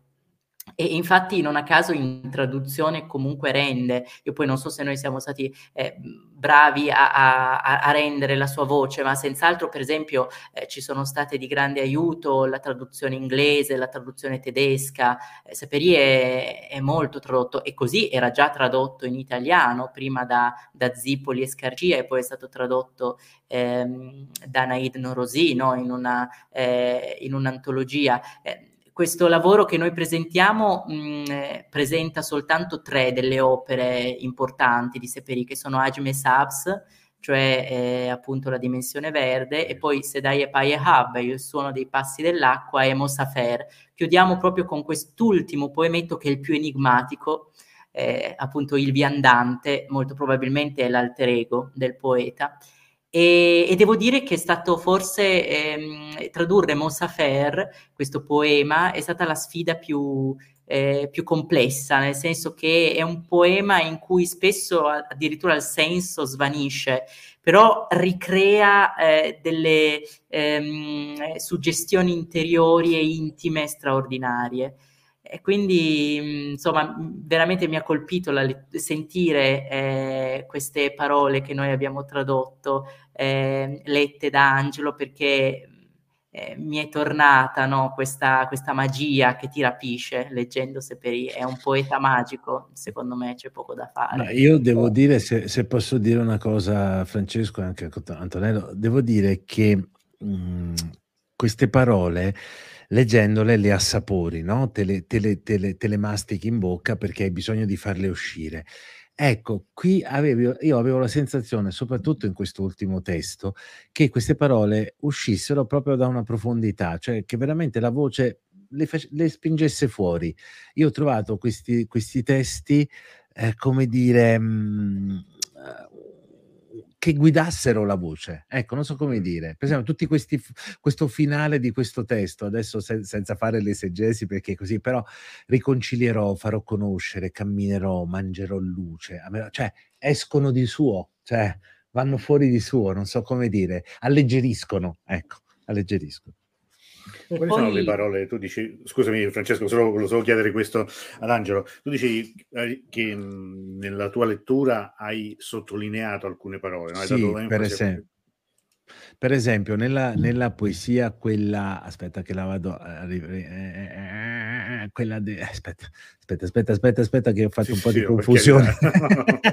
E infatti non a caso in traduzione comunque rende, io poi non so se noi siamo stati eh, bravi a, a, a rendere la sua voce, ma senz'altro per esempio eh, ci sono state di grande aiuto la traduzione inglese, la traduzione tedesca, eh, Sepperi è, è molto tradotto e così era già tradotto in italiano prima da, da Zipoli e Scargia e poi è stato tradotto ehm, da Naid Norozi, no? in, una, eh, in un'antologia. Eh, questo lavoro che noi presentiamo mh, eh, presenta soltanto tre delle opere importanti di Sepperi, che sono Ajme Sabs, cioè eh, appunto la dimensione verde, e poi Sedai e Paye Hab, il suono dei passi dell'acqua, e Mosafer. Chiudiamo proprio con quest'ultimo poemetto che è il più enigmatico, eh, appunto il viandante, molto probabilmente è l'alter ego del poeta. E, e devo dire che è stato forse ehm, tradurre Mosafer, questo poema, è stata la sfida più, eh, più complessa, nel senso che è un poema in cui spesso addirittura il senso svanisce, però ricrea eh, delle ehm, suggestioni interiori e intime straordinarie. E quindi, insomma, veramente mi ha colpito la, sentire eh, queste parole che noi abbiamo tradotto, eh, lette da Angelo, perché eh, mi è tornata, no, questa, questa magia che ti rapisce leggendo Sepperi. È un poeta magico, secondo me c'è poco da Ma fare. io devo dire, se, se posso dire una cosa, Francesco e anche a Antonello, devo dire che mh, queste parole, leggendole, le assapori, no? Te le, te le- te le- te le mastichi in bocca perché hai bisogno di farle uscire. Ecco, qui avevo, io avevo la sensazione, soprattutto in quest'ultimo testo, che queste parole uscissero proprio da una profondità, cioè che veramente la voce le, face- le spingesse fuori. Io ho trovato questi, questi testi eh, come dire, mh, che guidassero la voce. Ecco, non so come dire. Per esempio, tutti questi, questo finale di questo testo, adesso sen- senza fare l'esegesi, perché così, però riconcilierò, farò conoscere, camminerò, mangerò luce. A me- Cioè, escono di suo, cioè, vanno fuori di suo, non so come dire, alleggeriscono, ecco, alleggeriscono. E Quali sono le poi parole? Tu dici, scusami Francesco, solo, volevo solo chiedere questo ad Angelo. Tu dici eh, che mh, nella tua lettura hai sottolineato alcune parole, no? Hai dato Sì, per enfasi a esempio. queste. Per esempio, nella, nella poesia, quella, aspetta che la vado a ri- eh, quella de, aspetta, aspetta, aspetta, aspetta, aspetta, che ho Sì, fatto un sì, po' di sì, no, per confusione. carità.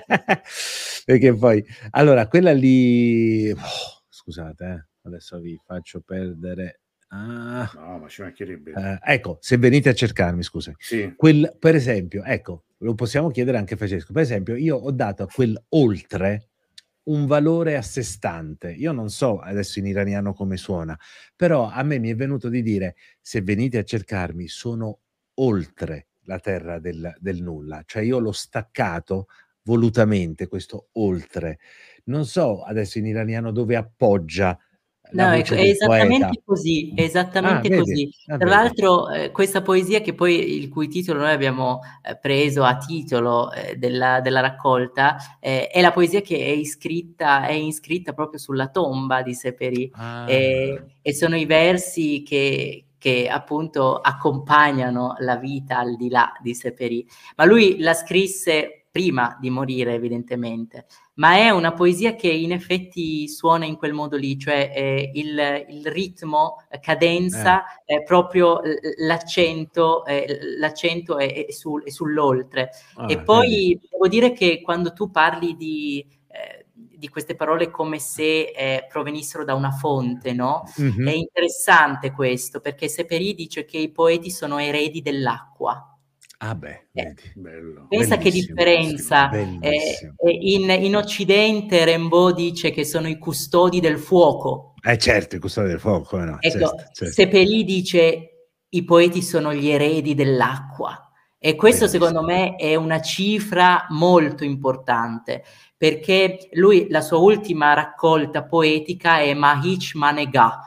Perché poi, allora, quella lì, oh, scusate, eh, adesso vi faccio perdere. Ah, No, ma ci mancherebbe. eh, ecco, se venite a cercarmi, scusa. Sì. Quel, per esempio, ecco, lo possiamo chiedere anche a Francesco. Per esempio, io ho dato a quel oltre un valore a sé stante. Io non so adesso in iraniano come suona, però a me mi è venuto di dire: se venite a cercarmi, sono oltre la terra del, del nulla. Cioè io l'ho staccato volutamente, questo oltre. Non so adesso in iraniano dove appoggia la no, ecco, voce è del poeta. esattamente così, è Ah, esattamente vedi? così. Ah, Tra vedi? l'altro, eh, questa poesia che poi il cui titolo noi abbiamo eh, preso a titolo eh, della, della raccolta, eh, è la poesia che è iscritta, è iscritta proprio sulla tomba di Seperi, Ah, e, e sono i versi che, che appunto accompagnano la vita al di là di Seperi. Ma lui la scrisse prima di morire, evidentemente. Ma è una poesia che in effetti suona in quel modo lì, cioè eh, il, il ritmo, eh, eh, cadenza, è proprio l- l'accento, eh, l'accento è, è sul- è sull'oltre. E ah, vedi? poi devo dire che quando tu parli di, eh, di queste parole come se eh, provenissero da una fonte, no? È Mhm. interessante questo, perché Seperi dice che i poeti sono eredi dell'acqua. Ah beh, Eh, vedi? Bello, Pensa che Bellissimo, bellissimo. differenza. eh, bellissimo. eh, in, in Occidente Rimbaud dice che sono i custodi del fuoco. Eh certo, il custode del fuoco, come no? Ecco, Certo, certo. Seppelì dice i poeti sono gli eredi dell'acqua. E questo secondo Bellissimo. me è una cifra molto importante, perché lui, la sua ultima raccolta poetica è Mahich Manega,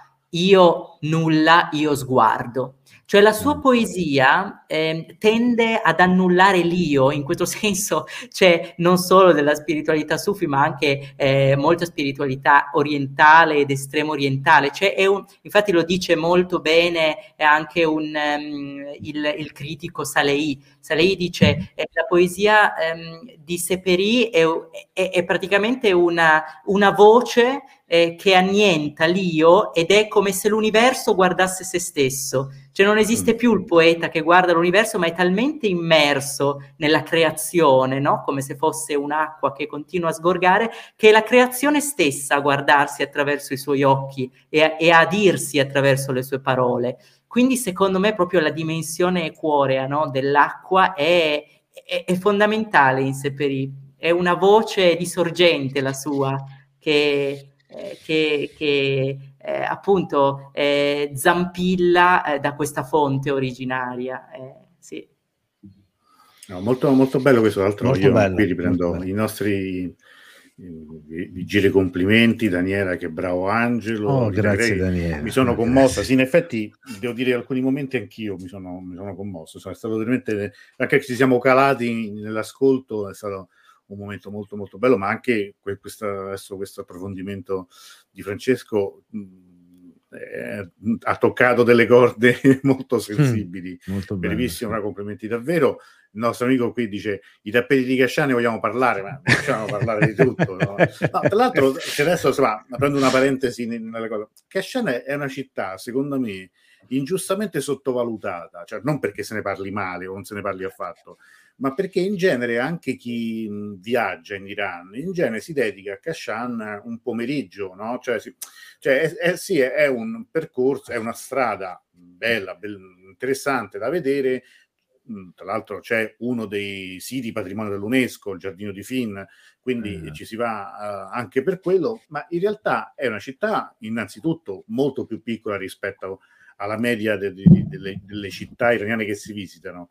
io nulla, io sguardo. Cioè la sua Mm. poesia eh, tende ad annullare l'io, in questo senso c'è non solo della spiritualità sufi, ma anche eh, molta spiritualità orientale ed estremo orientale. Cioè è un, infatti lo dice molto bene anche un, um, il, il critico Salehi. Salehi dice eh, la poesia um, di Seperi è, è, è praticamente una, una voce eh, che annienta l'io ed è come se l'universo guardasse se stesso. Cioè non esiste Mm. più il poeta che guarda l'universo, ma è talmente immerso nella creazione, no? Come se fosse un'acqua che continua a sgorgare, che è la creazione stessa a guardarsi attraverso i suoi occhi e a, e a dirsi attraverso le sue parole. Quindi secondo me proprio la dimensione equorea, no? Dell'acqua è, è, è fondamentale in Seperi. È una voce di sorgente la sua, che, eh, che, che eh, appunto eh, zampilla eh, da questa fonte originaria. Eh, sì. No, molto, molto bello questo, tra l'altro Molto io qui bello, molto riprendo bello. i nostri vi, vi giro i complimenti, Daniela, che bravo Angelo, Oh, Rita grazie Grey, mi Daniela, sono eh, commossa, sì, grazie. in effetti devo dire in alcuni momenti anch'io mi sono, mi sono commosso, sono stato veramente, anche che ci siamo calati nell'ascolto, è stato un momento molto molto bello, ma anche questo, adesso questo approfondimento di Francesco mh, eh, ha toccato delle corde molto sensibili, Molto bello, bellissimo, sì. complimenti davvero. Il nostro amico qui dice i tappeti di Casciano ne vogliamo parlare, ma facciamo parlare di tutto, no? No, tra l'altro, se adesso insomma, prendo una parentesi nelle cose, Casciano è una città, secondo me, ingiustamente sottovalutata, cioè non perché se ne parli male o non se ne parli affatto, ma perché in genere anche chi mh, viaggia in Iran, in genere si dedica a Kashan un pomeriggio, no? Cioè, si, cioè è, è, sì, è, è un percorso, è una strada bella, bella, interessante da vedere. Tra l'altro c'è uno dei siti patrimonio dell'UNESCO, il giardino di Finn, quindi Eh, ci si va uh, anche per quello, ma in realtà è una città innanzitutto molto più piccola rispetto alla media de- de- delle, delle città iraniane che si visitano,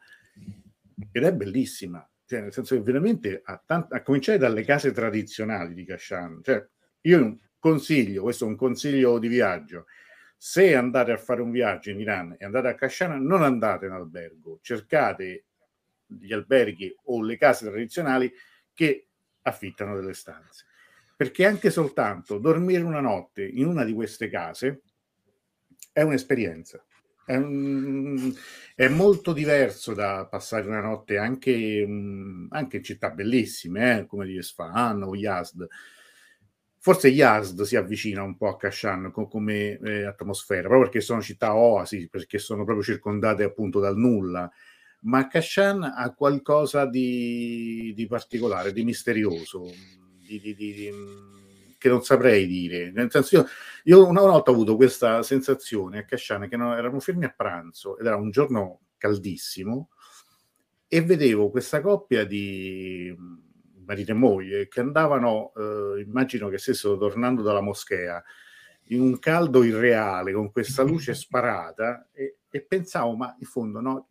ed è bellissima, cioè nel senso che veramente a, tant- a cominciare dalle case tradizionali di Kashan, cioè io un consiglio, questo è un consiglio di viaggio, se andate a fare un viaggio in Iran e andate a Kashan, non andate in albergo, cercate gli alberghi o le case tradizionali che affittano delle stanze, perché anche soltanto dormire una notte in una di queste case è un'esperienza. È, un, è molto diverso da passare una notte anche, anche in città bellissime, eh, come di Isfahan o Yazd. Forse Yazd si avvicina un po' a Kashan co- come eh, atmosfera, proprio perché sono città oasi, perché sono proprio circondate appunto dal nulla. Ma Kashan ha qualcosa di, di particolare, di misterioso, di, di, di, di, che non saprei dire. Nel senso, io, io una volta ho avuto questa sensazione a Kashan che no, eravamo fermi a pranzo ed era un giorno caldissimo e vedevo questa coppia di marito e moglie che andavano, eh, immagino che stessero tornando dalla moschea, in un caldo irreale, con questa luce sparata, e, e pensavo, ma in fondo no,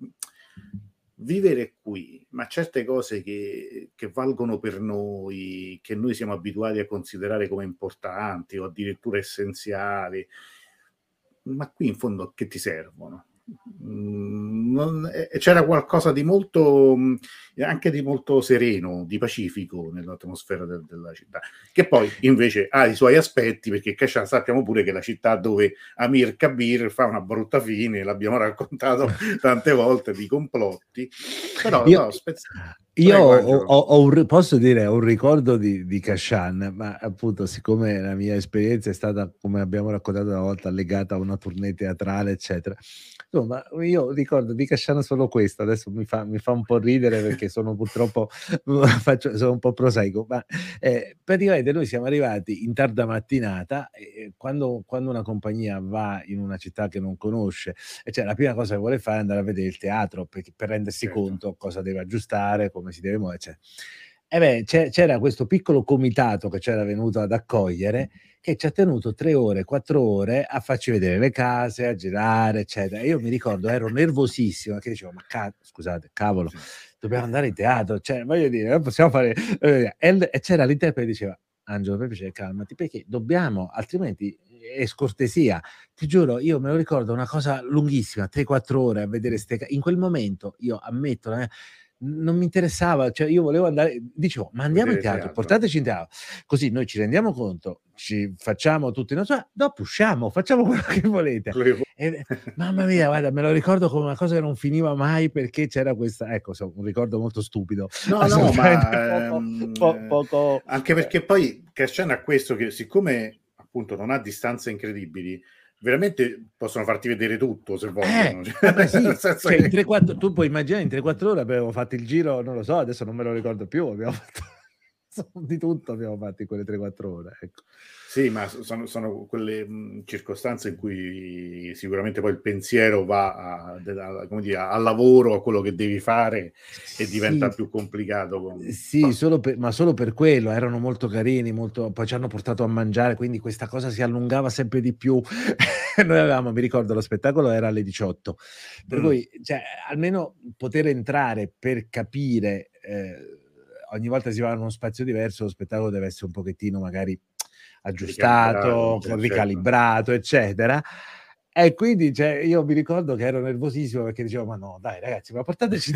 vivere qui, ma certe cose che, che valgono per noi, che noi siamo abituati a considerare come importanti o addirittura essenziali, ma qui in fondo che ti servono? Non, eh, c'era qualcosa di molto, anche di molto sereno, di pacifico nell'atmosfera del, della città, che poi invece ha i suoi aspetti, perché Kashan sappiamo pure che è la città dove Amir Kabir fa una brutta fine, l'abbiamo raccontato tante volte, di complotti, però io, no, spez- io Prego, ho, Angelo. ho- ho un, posso dire, ho un ricordo di, di Kashan, ma appunto siccome la mia esperienza è stata, come abbiamo raccontato una volta, legata a una tournée teatrale, eccetera. Insomma, io ricordo di Kashan solo questo, adesso mi fa, mi fa un po' ridere perché sono purtroppo faccio, sono un po' prosaico, ma eh, praticamente noi siamo arrivati in tarda mattinata e quando, quando una compagnia va in una città che non conosce, e cioè la prima cosa che vuole fare è andare a vedere il teatro per, per rendersi Certo. conto cosa deve aggiustare, come si deve muovere, eccetera. E beh, c'era questo piccolo comitato che c'era venuto ad accogliere, che ci ha tenuto tre ore, quattro ore a farci vedere le case, a girare, eccetera. E io mi ricordo, ero nervosissimo, perché dicevo, ma ca- scusate, cavolo, dobbiamo andare in teatro, cioè, voglio dire, non possiamo fare... E, e c'era l'interprete che diceva, Angelo, per piacere, calmati, perché dobbiamo, altrimenti è scortesia. Ti giuro, io me lo ricordo, una cosa lunghissima, tre quattro ore a vedere ste case. In quel momento, io ammetto, eh, non mi interessava, cioè io volevo andare, dicevo, ma andiamo in teatro, teatro, portateci in teatro, così noi ci rendiamo conto, ci facciamo tutti i nostri, dopo usciamo, facciamo quello che volete. E, mamma mia, guarda, me lo ricordo come una cosa che non finiva mai perché c'era questa, ecco, so, un ricordo molto stupido. No, no, ma poco, ehm, po- poco, anche perché poi Kashan ha questo che, siccome appunto non ha distanze incredibili, veramente possono farti vedere tutto se vogliono. Eh, vabbè, sì, Nel senso cioè, che- in tre, quattro, tu puoi immaginare in tre quattro ore abbiamo fatto il giro, non lo so, adesso non me lo ricordo più, abbiamo fatto di tutto, abbiamo fatto in quelle tre quattro ore. Ecco. Sì, ma sono, sono quelle mh, circostanze in cui sicuramente poi il pensiero va a, a, come dire, al lavoro, a quello che devi fare e diventa Sì, più complicato. Con... sì, solo per, ma solo per quello, erano molto carini, molto, poi ci hanno portato a mangiare, quindi questa cosa si allungava sempre di più. Noi avevamo, mi ricordo, lo spettacolo era alle diciotto, per mm. cui cioè, almeno poter entrare per capire, eh, ogni volta si va in uno spazio diverso, lo spettacolo deve essere un pochettino magari aggiustato, ricalibrato, ricalibrato certo. eccetera. E quindi cioè, io mi ricordo che ero nervosissimo perché dicevo, ma no, dai ragazzi, ma portateci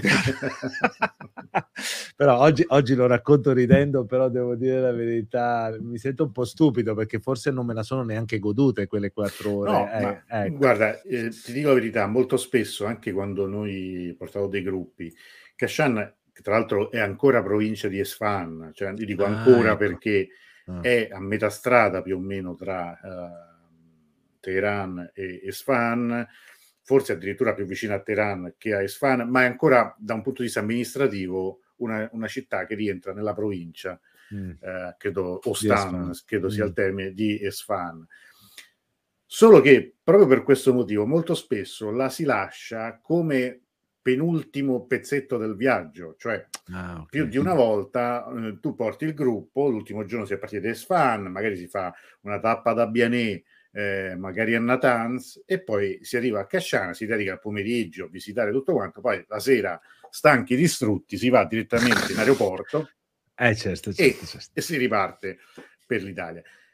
però oggi, oggi lo racconto ridendo, però devo dire la verità, mi sento un po' stupido perché forse non me la sono neanche godute quelle quattro ore. No, eh, ma ecco. guarda, eh, ti dico la verità, molto spesso, anche quando noi portavamo dei gruppi, Kashan, che tra l'altro è ancora provincia di Esfahan, cioè io dico ancora ah, ecco. perché ah. è a metà strada più o meno tra uh, Teheran e Esfahan, forse addirittura più vicino a Teheran che a Esfahan, ma è ancora da un punto di vista amministrativo una, una città che rientra nella provincia, mm. eh, credo Ostan, credo mm. sia il termine, di Esfahan. Solo che proprio per questo motivo molto spesso la si lascia come penultimo pezzetto del viaggio, cioè ah, okay. più di una volta eh, tu porti il gruppo, l'ultimo giorno si è partiti da Esfahan, magari si fa una tappa da Bianè, eh, magari a Natanz, e poi si arriva a Kashan, si dedica al pomeriggio a visitare tutto quanto, poi la sera stanchi, distrutti, si va direttamente in aeroporto eh, certo, certo, e, certo. e si riparte per l'Italia.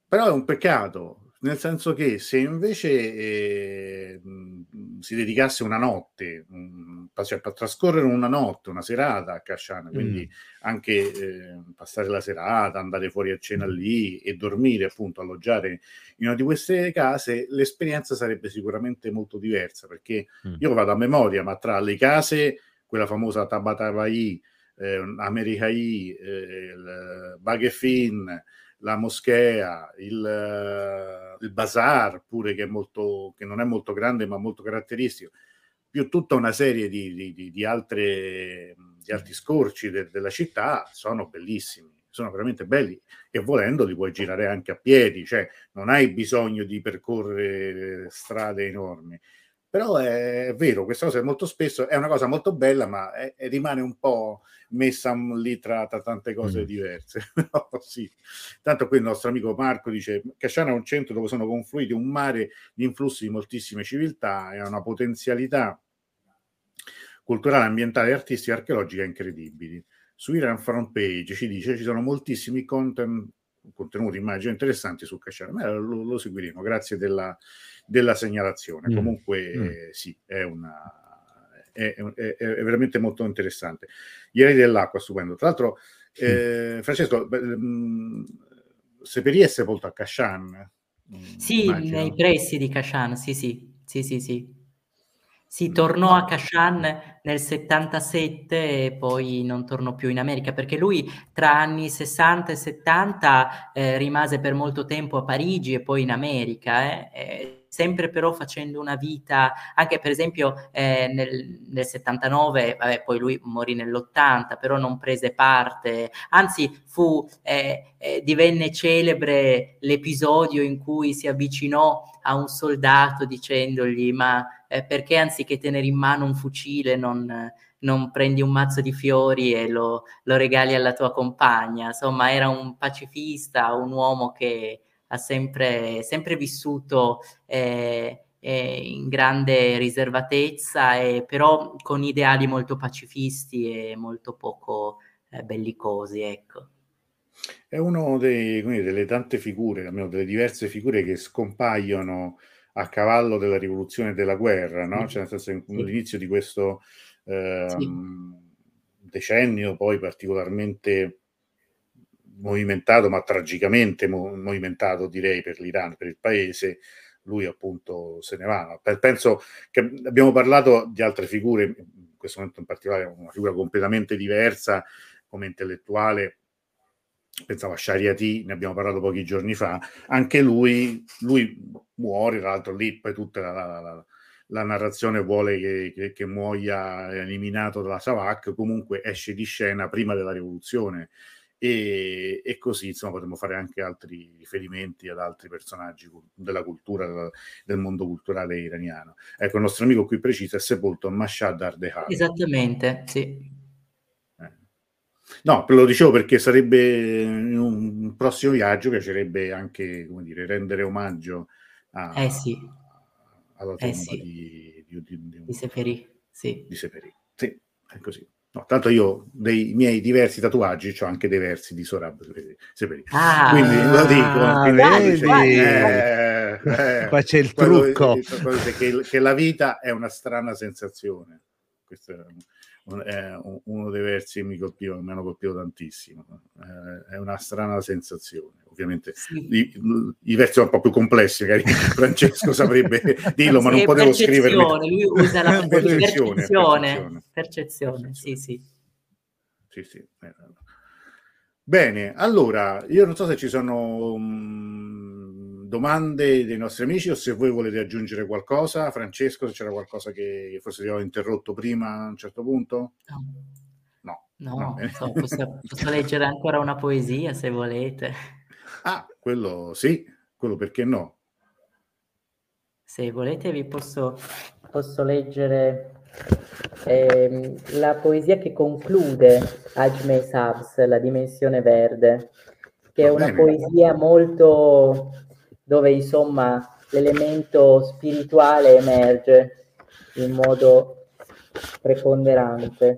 Però è un peccato, nel senso che se invece eh, si dedicasse una notte, mh, cioè per trascorrere una notte, una serata a Kashan, quindi Mm. anche eh, passare la serata, andare fuori a cena lì e dormire, appunto, alloggiare in una di queste case, l'esperienza sarebbe sicuramente molto diversa, perché Mm. io vado a memoria, ma tra le case, quella famosa Tabatabai, eh, Americai, eh, il Baghefin, la moschea, il, il bazar pure, che, è molto, che non è molto grande ma molto caratteristico, più tutta una serie di, di, di, altre, di altri scorci de, della città, sono bellissimi, sono veramente belli, e volendo li puoi girare anche a piedi, cioè non hai bisogno di percorrere strade enormi. Però è, è vero, questa cosa è molto spesso, è una cosa molto bella, ma è, è, rimane un po' messa lì tra, tra tante cose mm. diverse. No, sì. Tanto qui il nostro amico Marco dice: Kashan è un centro dove sono confluiti un mare di influssi di moltissime civiltà e ha una potenzialità culturale, ambientale, artistica e archeologica incredibili. Su Iran Front Page ci dice: ci sono moltissimi content, contenuti, immagini interessanti su Kashan. Ma lo, lo seguiremo, grazie della, della segnalazione. Mm. Comunque mm. sì, è una È, è, è veramente molto interessante. Gli eredi dell'acqua, stupendo. Tra l'altro, eh, Francesco, Seperi è sepolto a Kashan? Sì, immagino. Nei pressi di Kashan, sì, sì, sì, sì, sì. Si tornò a Kashan nel settantasette e poi non tornò più in America, perché lui tra anni sessanta e settanta eh, rimase per molto tempo a Parigi e poi in America, eh, eh, sempre però facendo una vita, anche per esempio eh, nel, nel settantanove, vabbè, poi lui morì nell'ottanta, però non prese parte, anzi fu, eh, eh, divenne celebre l'episodio in cui si avvicinò a un soldato dicendogli: ma eh, perché anziché tenere in mano un fucile non, non prendi un mazzo di fiori e lo, lo regali alla tua compagna? Insomma, era un pacifista, un uomo che ha sempre, sempre vissuto eh, eh, in grande riservatezza, e però con ideali molto pacifisti e molto poco eh, bellicosi, ecco. È uno dei, quindi, delle tante figure, almeno delle diverse figure che scompaiono a cavallo della rivoluzione e della guerra, no? Cioè, nel senso, in, sì. All'inizio di questo eh, sì. decennio, poi particolarmente movimentato, ma tragicamente mo- movimentato, direi, per l'Iran, per il paese, lui appunto se ne va. Penso che abbiamo parlato di altre figure, in questo momento in particolare una figura completamente diversa come intellettuale, pensavo a Shariati, ne abbiamo parlato pochi giorni fa, anche lui, lui muore, tra l'altro lì poi tutta la, la, la, la narrazione vuole che, che, che muoia eliminato dalla Savak, comunque esce di scena prima della rivoluzione, e, e così insomma potremmo fare anche altri riferimenti ad altri personaggi della cultura, del, del mondo culturale iraniano. Ecco, il nostro amico qui preciso è sepolto a Mashhad Ardehan. Esattamente, sì. No, lo dicevo perché sarebbe in un prossimo viaggio, piacerebbe anche, come dire, rendere omaggio a, eh sì. alla tomba eh sì. di, di, di, di, di Seperi. Sì. Di Seperi. Sì, è così. No, tanto io dei miei diversi tatuaggi ho anche dei versi di Sorab Seperi. Ah, quindi lo dico. Ah, vedi? Eh, eh, Qua c'è il quello, trucco. Che, che la vita è una strana sensazione. Questo è è uno dei versi che mi colpiva, mi hanno colpito tantissimo. È una strana sensazione. Ovviamente sì. i, i versi sono un po' più complessi, magari Francesco saprebbe dirlo, ma non potevo scriverli. Lui usa la percezione, percezione, percezione, percezione, sì, sì. Sì, sì. Bene, allora, io non so se ci sono um, domande dei nostri amici o se voi volete aggiungere qualcosa. Francesco, se c'era qualcosa che forse ti avevo interrotto prima a un certo punto? No. No, no so, posso, posso leggere ancora una poesia se volete. Ah, quello sì, quello perché no? Se volete vi posso, posso leggere eh, la poesia che conclude Ajme Sabs, La dimensione verde, che Va è una bene. poesia molto dove insomma l'elemento spirituale emerge in modo preponderante.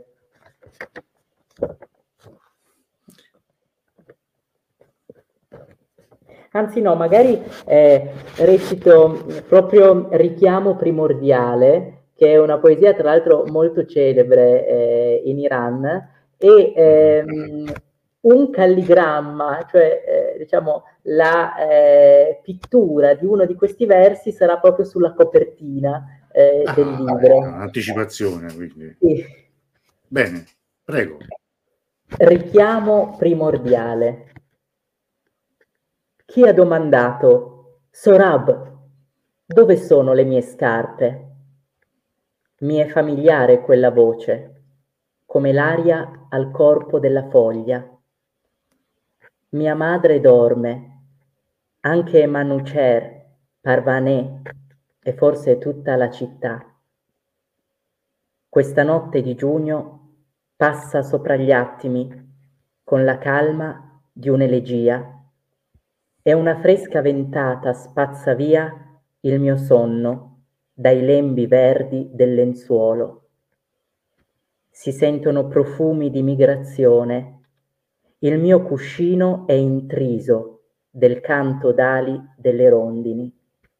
Anzi no, magari eh, recito proprio Richiamo primordiale, che è una poesia tra l'altro molto celebre eh, in Iran, e ehm, un calligramma, cioè eh, diciamo la eh, pittura di uno di questi versi sarà proprio sulla copertina eh, Ah, del libro. un'anticipazione, quindi. Sì. Bene, prego. Richiamo primordiale. Chi ha domandato: Sorab, dove sono le mie scarpe? Mi è familiare quella voce, come l'aria al corpo della foglia. Mia madre dorme, anche Manucer, Parvanè e forse tutta la città. Questa notte di giugno passa sopra gli attimi con la calma di un'elegia e una fresca ventata spazza via il mio sonno dai lembi verdi del lenzuolo. Si sentono profumi di migrazione. Il mio cuscino è intriso del canto d'ali delle rondini.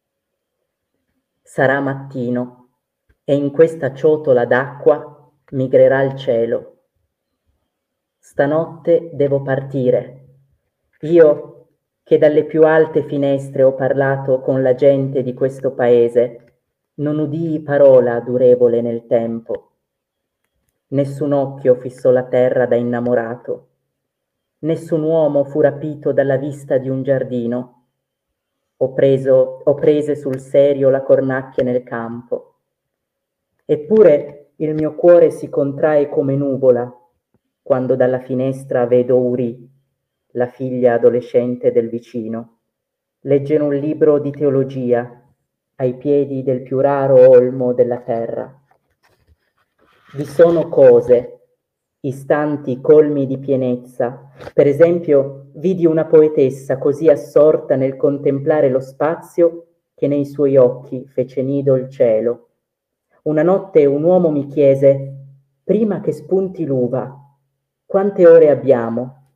Sarà mattino e in questa ciotola d'acqua migrerà il cielo. Stanotte devo partire. Io, che dalle più alte finestre ho parlato con la gente di questo paese, non udii parola durevole nel tempo. Nessun occhio fissò la terra da innamorato. Nessun uomo fu rapito dalla vista di un giardino. Ho preso, ho prese sul serio la cornacchia nel campo. Eppure il mio cuore si contrae come nuvola quando dalla finestra vedo Uri, la figlia adolescente del vicino, leggere un libro di teologia ai piedi del più raro olmo della terra. Vi sono cose, istanti colmi di pienezza. Per esempio, vidi una poetessa così assorta nel contemplare lo spazio che nei suoi occhi fece nido il cielo. Una notte un uomo mi chiese: prima che spunti l'uva, quante ore abbiamo?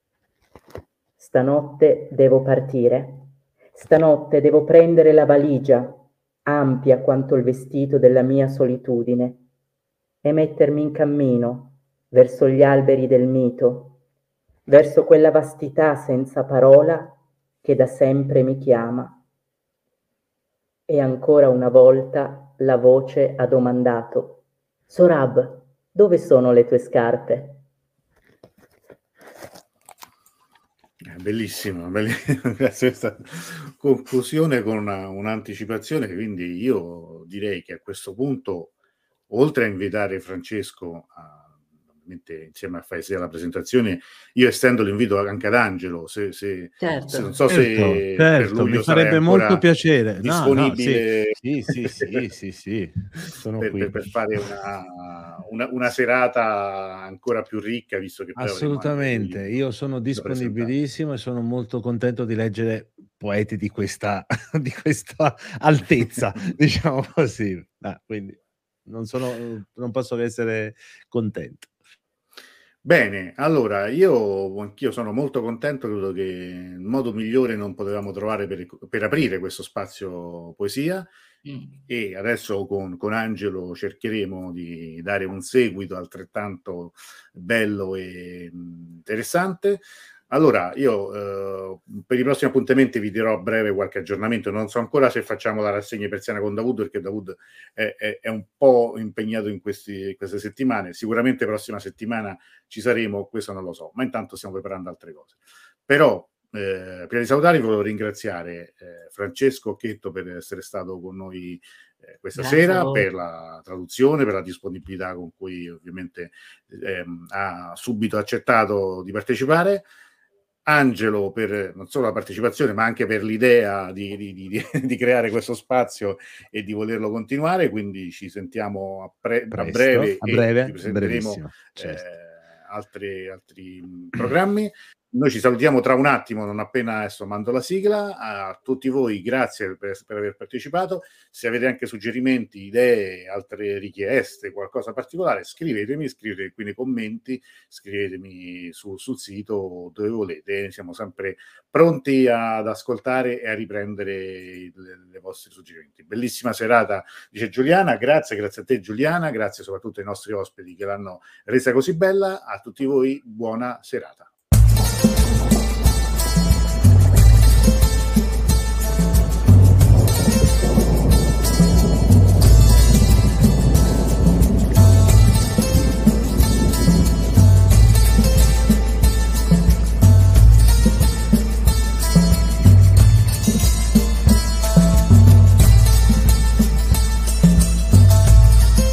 Stanotte devo partire. Stanotte devo prendere la valigia, ampia quanto il vestito della mia solitudine, e mettermi in cammino verso gli alberi del mito, verso quella vastità senza parola che da sempre mi chiama. E ancora una volta la voce ha domandato: Sorab, dove sono le tue scarpe? Bellissimo, bellissimo. Grazie per questa conclusione con una, un'anticipazione. Quindi io direi che a questo punto, oltre a invitare Francesco a, insieme a fare sia la presentazione, io estendo l'invito anche ad Angelo, se, se, certo. se non so certo, se certo, per luglio mi farebbe molto piacere. disponibile. No, no, sì, sì, sì, sì, sì, sono per, qui. Per, per fare una, una, una serata ancora più ricca, visto che poi avremo anche Assolutamente, lui io sono disponibilissimo e sono molto contento di leggere poeti di questa, di questa altezza, diciamo così. Ah, quindi non sono, non posso che essere contento. Bene, allora io anch'io sono molto contento, credo che il modo migliore non potevamo trovare per, per aprire questo spazio poesia. Mm. E adesso con, con Angelo cercheremo di dare un seguito altrettanto bello e interessante. Allora, io eh, per i prossimi appuntamenti vi dirò a breve qualche aggiornamento. Non so ancora se facciamo la rassegna persiana con Dawood, perché Dawood è, è, è un po' impegnato in questi, queste settimane. Sicuramente prossima settimana ci saremo, questo non lo so, ma intanto stiamo preparando altre cose. Però, eh, prima di salutare, volevo ringraziare eh, Francesco Occhetto per essere stato con noi eh, questa Grazie sera, per la traduzione, per la disponibilità con cui ovviamente ehm, ha subito accettato di partecipare. Angelo per non solo la partecipazione, ma anche per l'idea di, di, di, di creare questo spazio e di volerlo continuare. Quindi ci sentiamo a, pre- Presto, a breve a breve, e vi presenteremo certo. eh, altri, altri programmi. Noi ci salutiamo tra un attimo, non appena adesso mando la sigla. A tutti voi grazie per, per aver partecipato. Se avete anche suggerimenti, idee, altre richieste, qualcosa particolare, scrivetemi, scrivetemi qui nei commenti, scrivetemi su, sul sito, dove volete. Siamo sempre pronti ad ascoltare e a riprendere i vostri suggerimenti. Bellissima serata, dice Giuliana. Grazie, grazie a te Giuliana, grazie soprattutto ai nostri ospiti che l'hanno resa così bella. A tutti voi buona serata.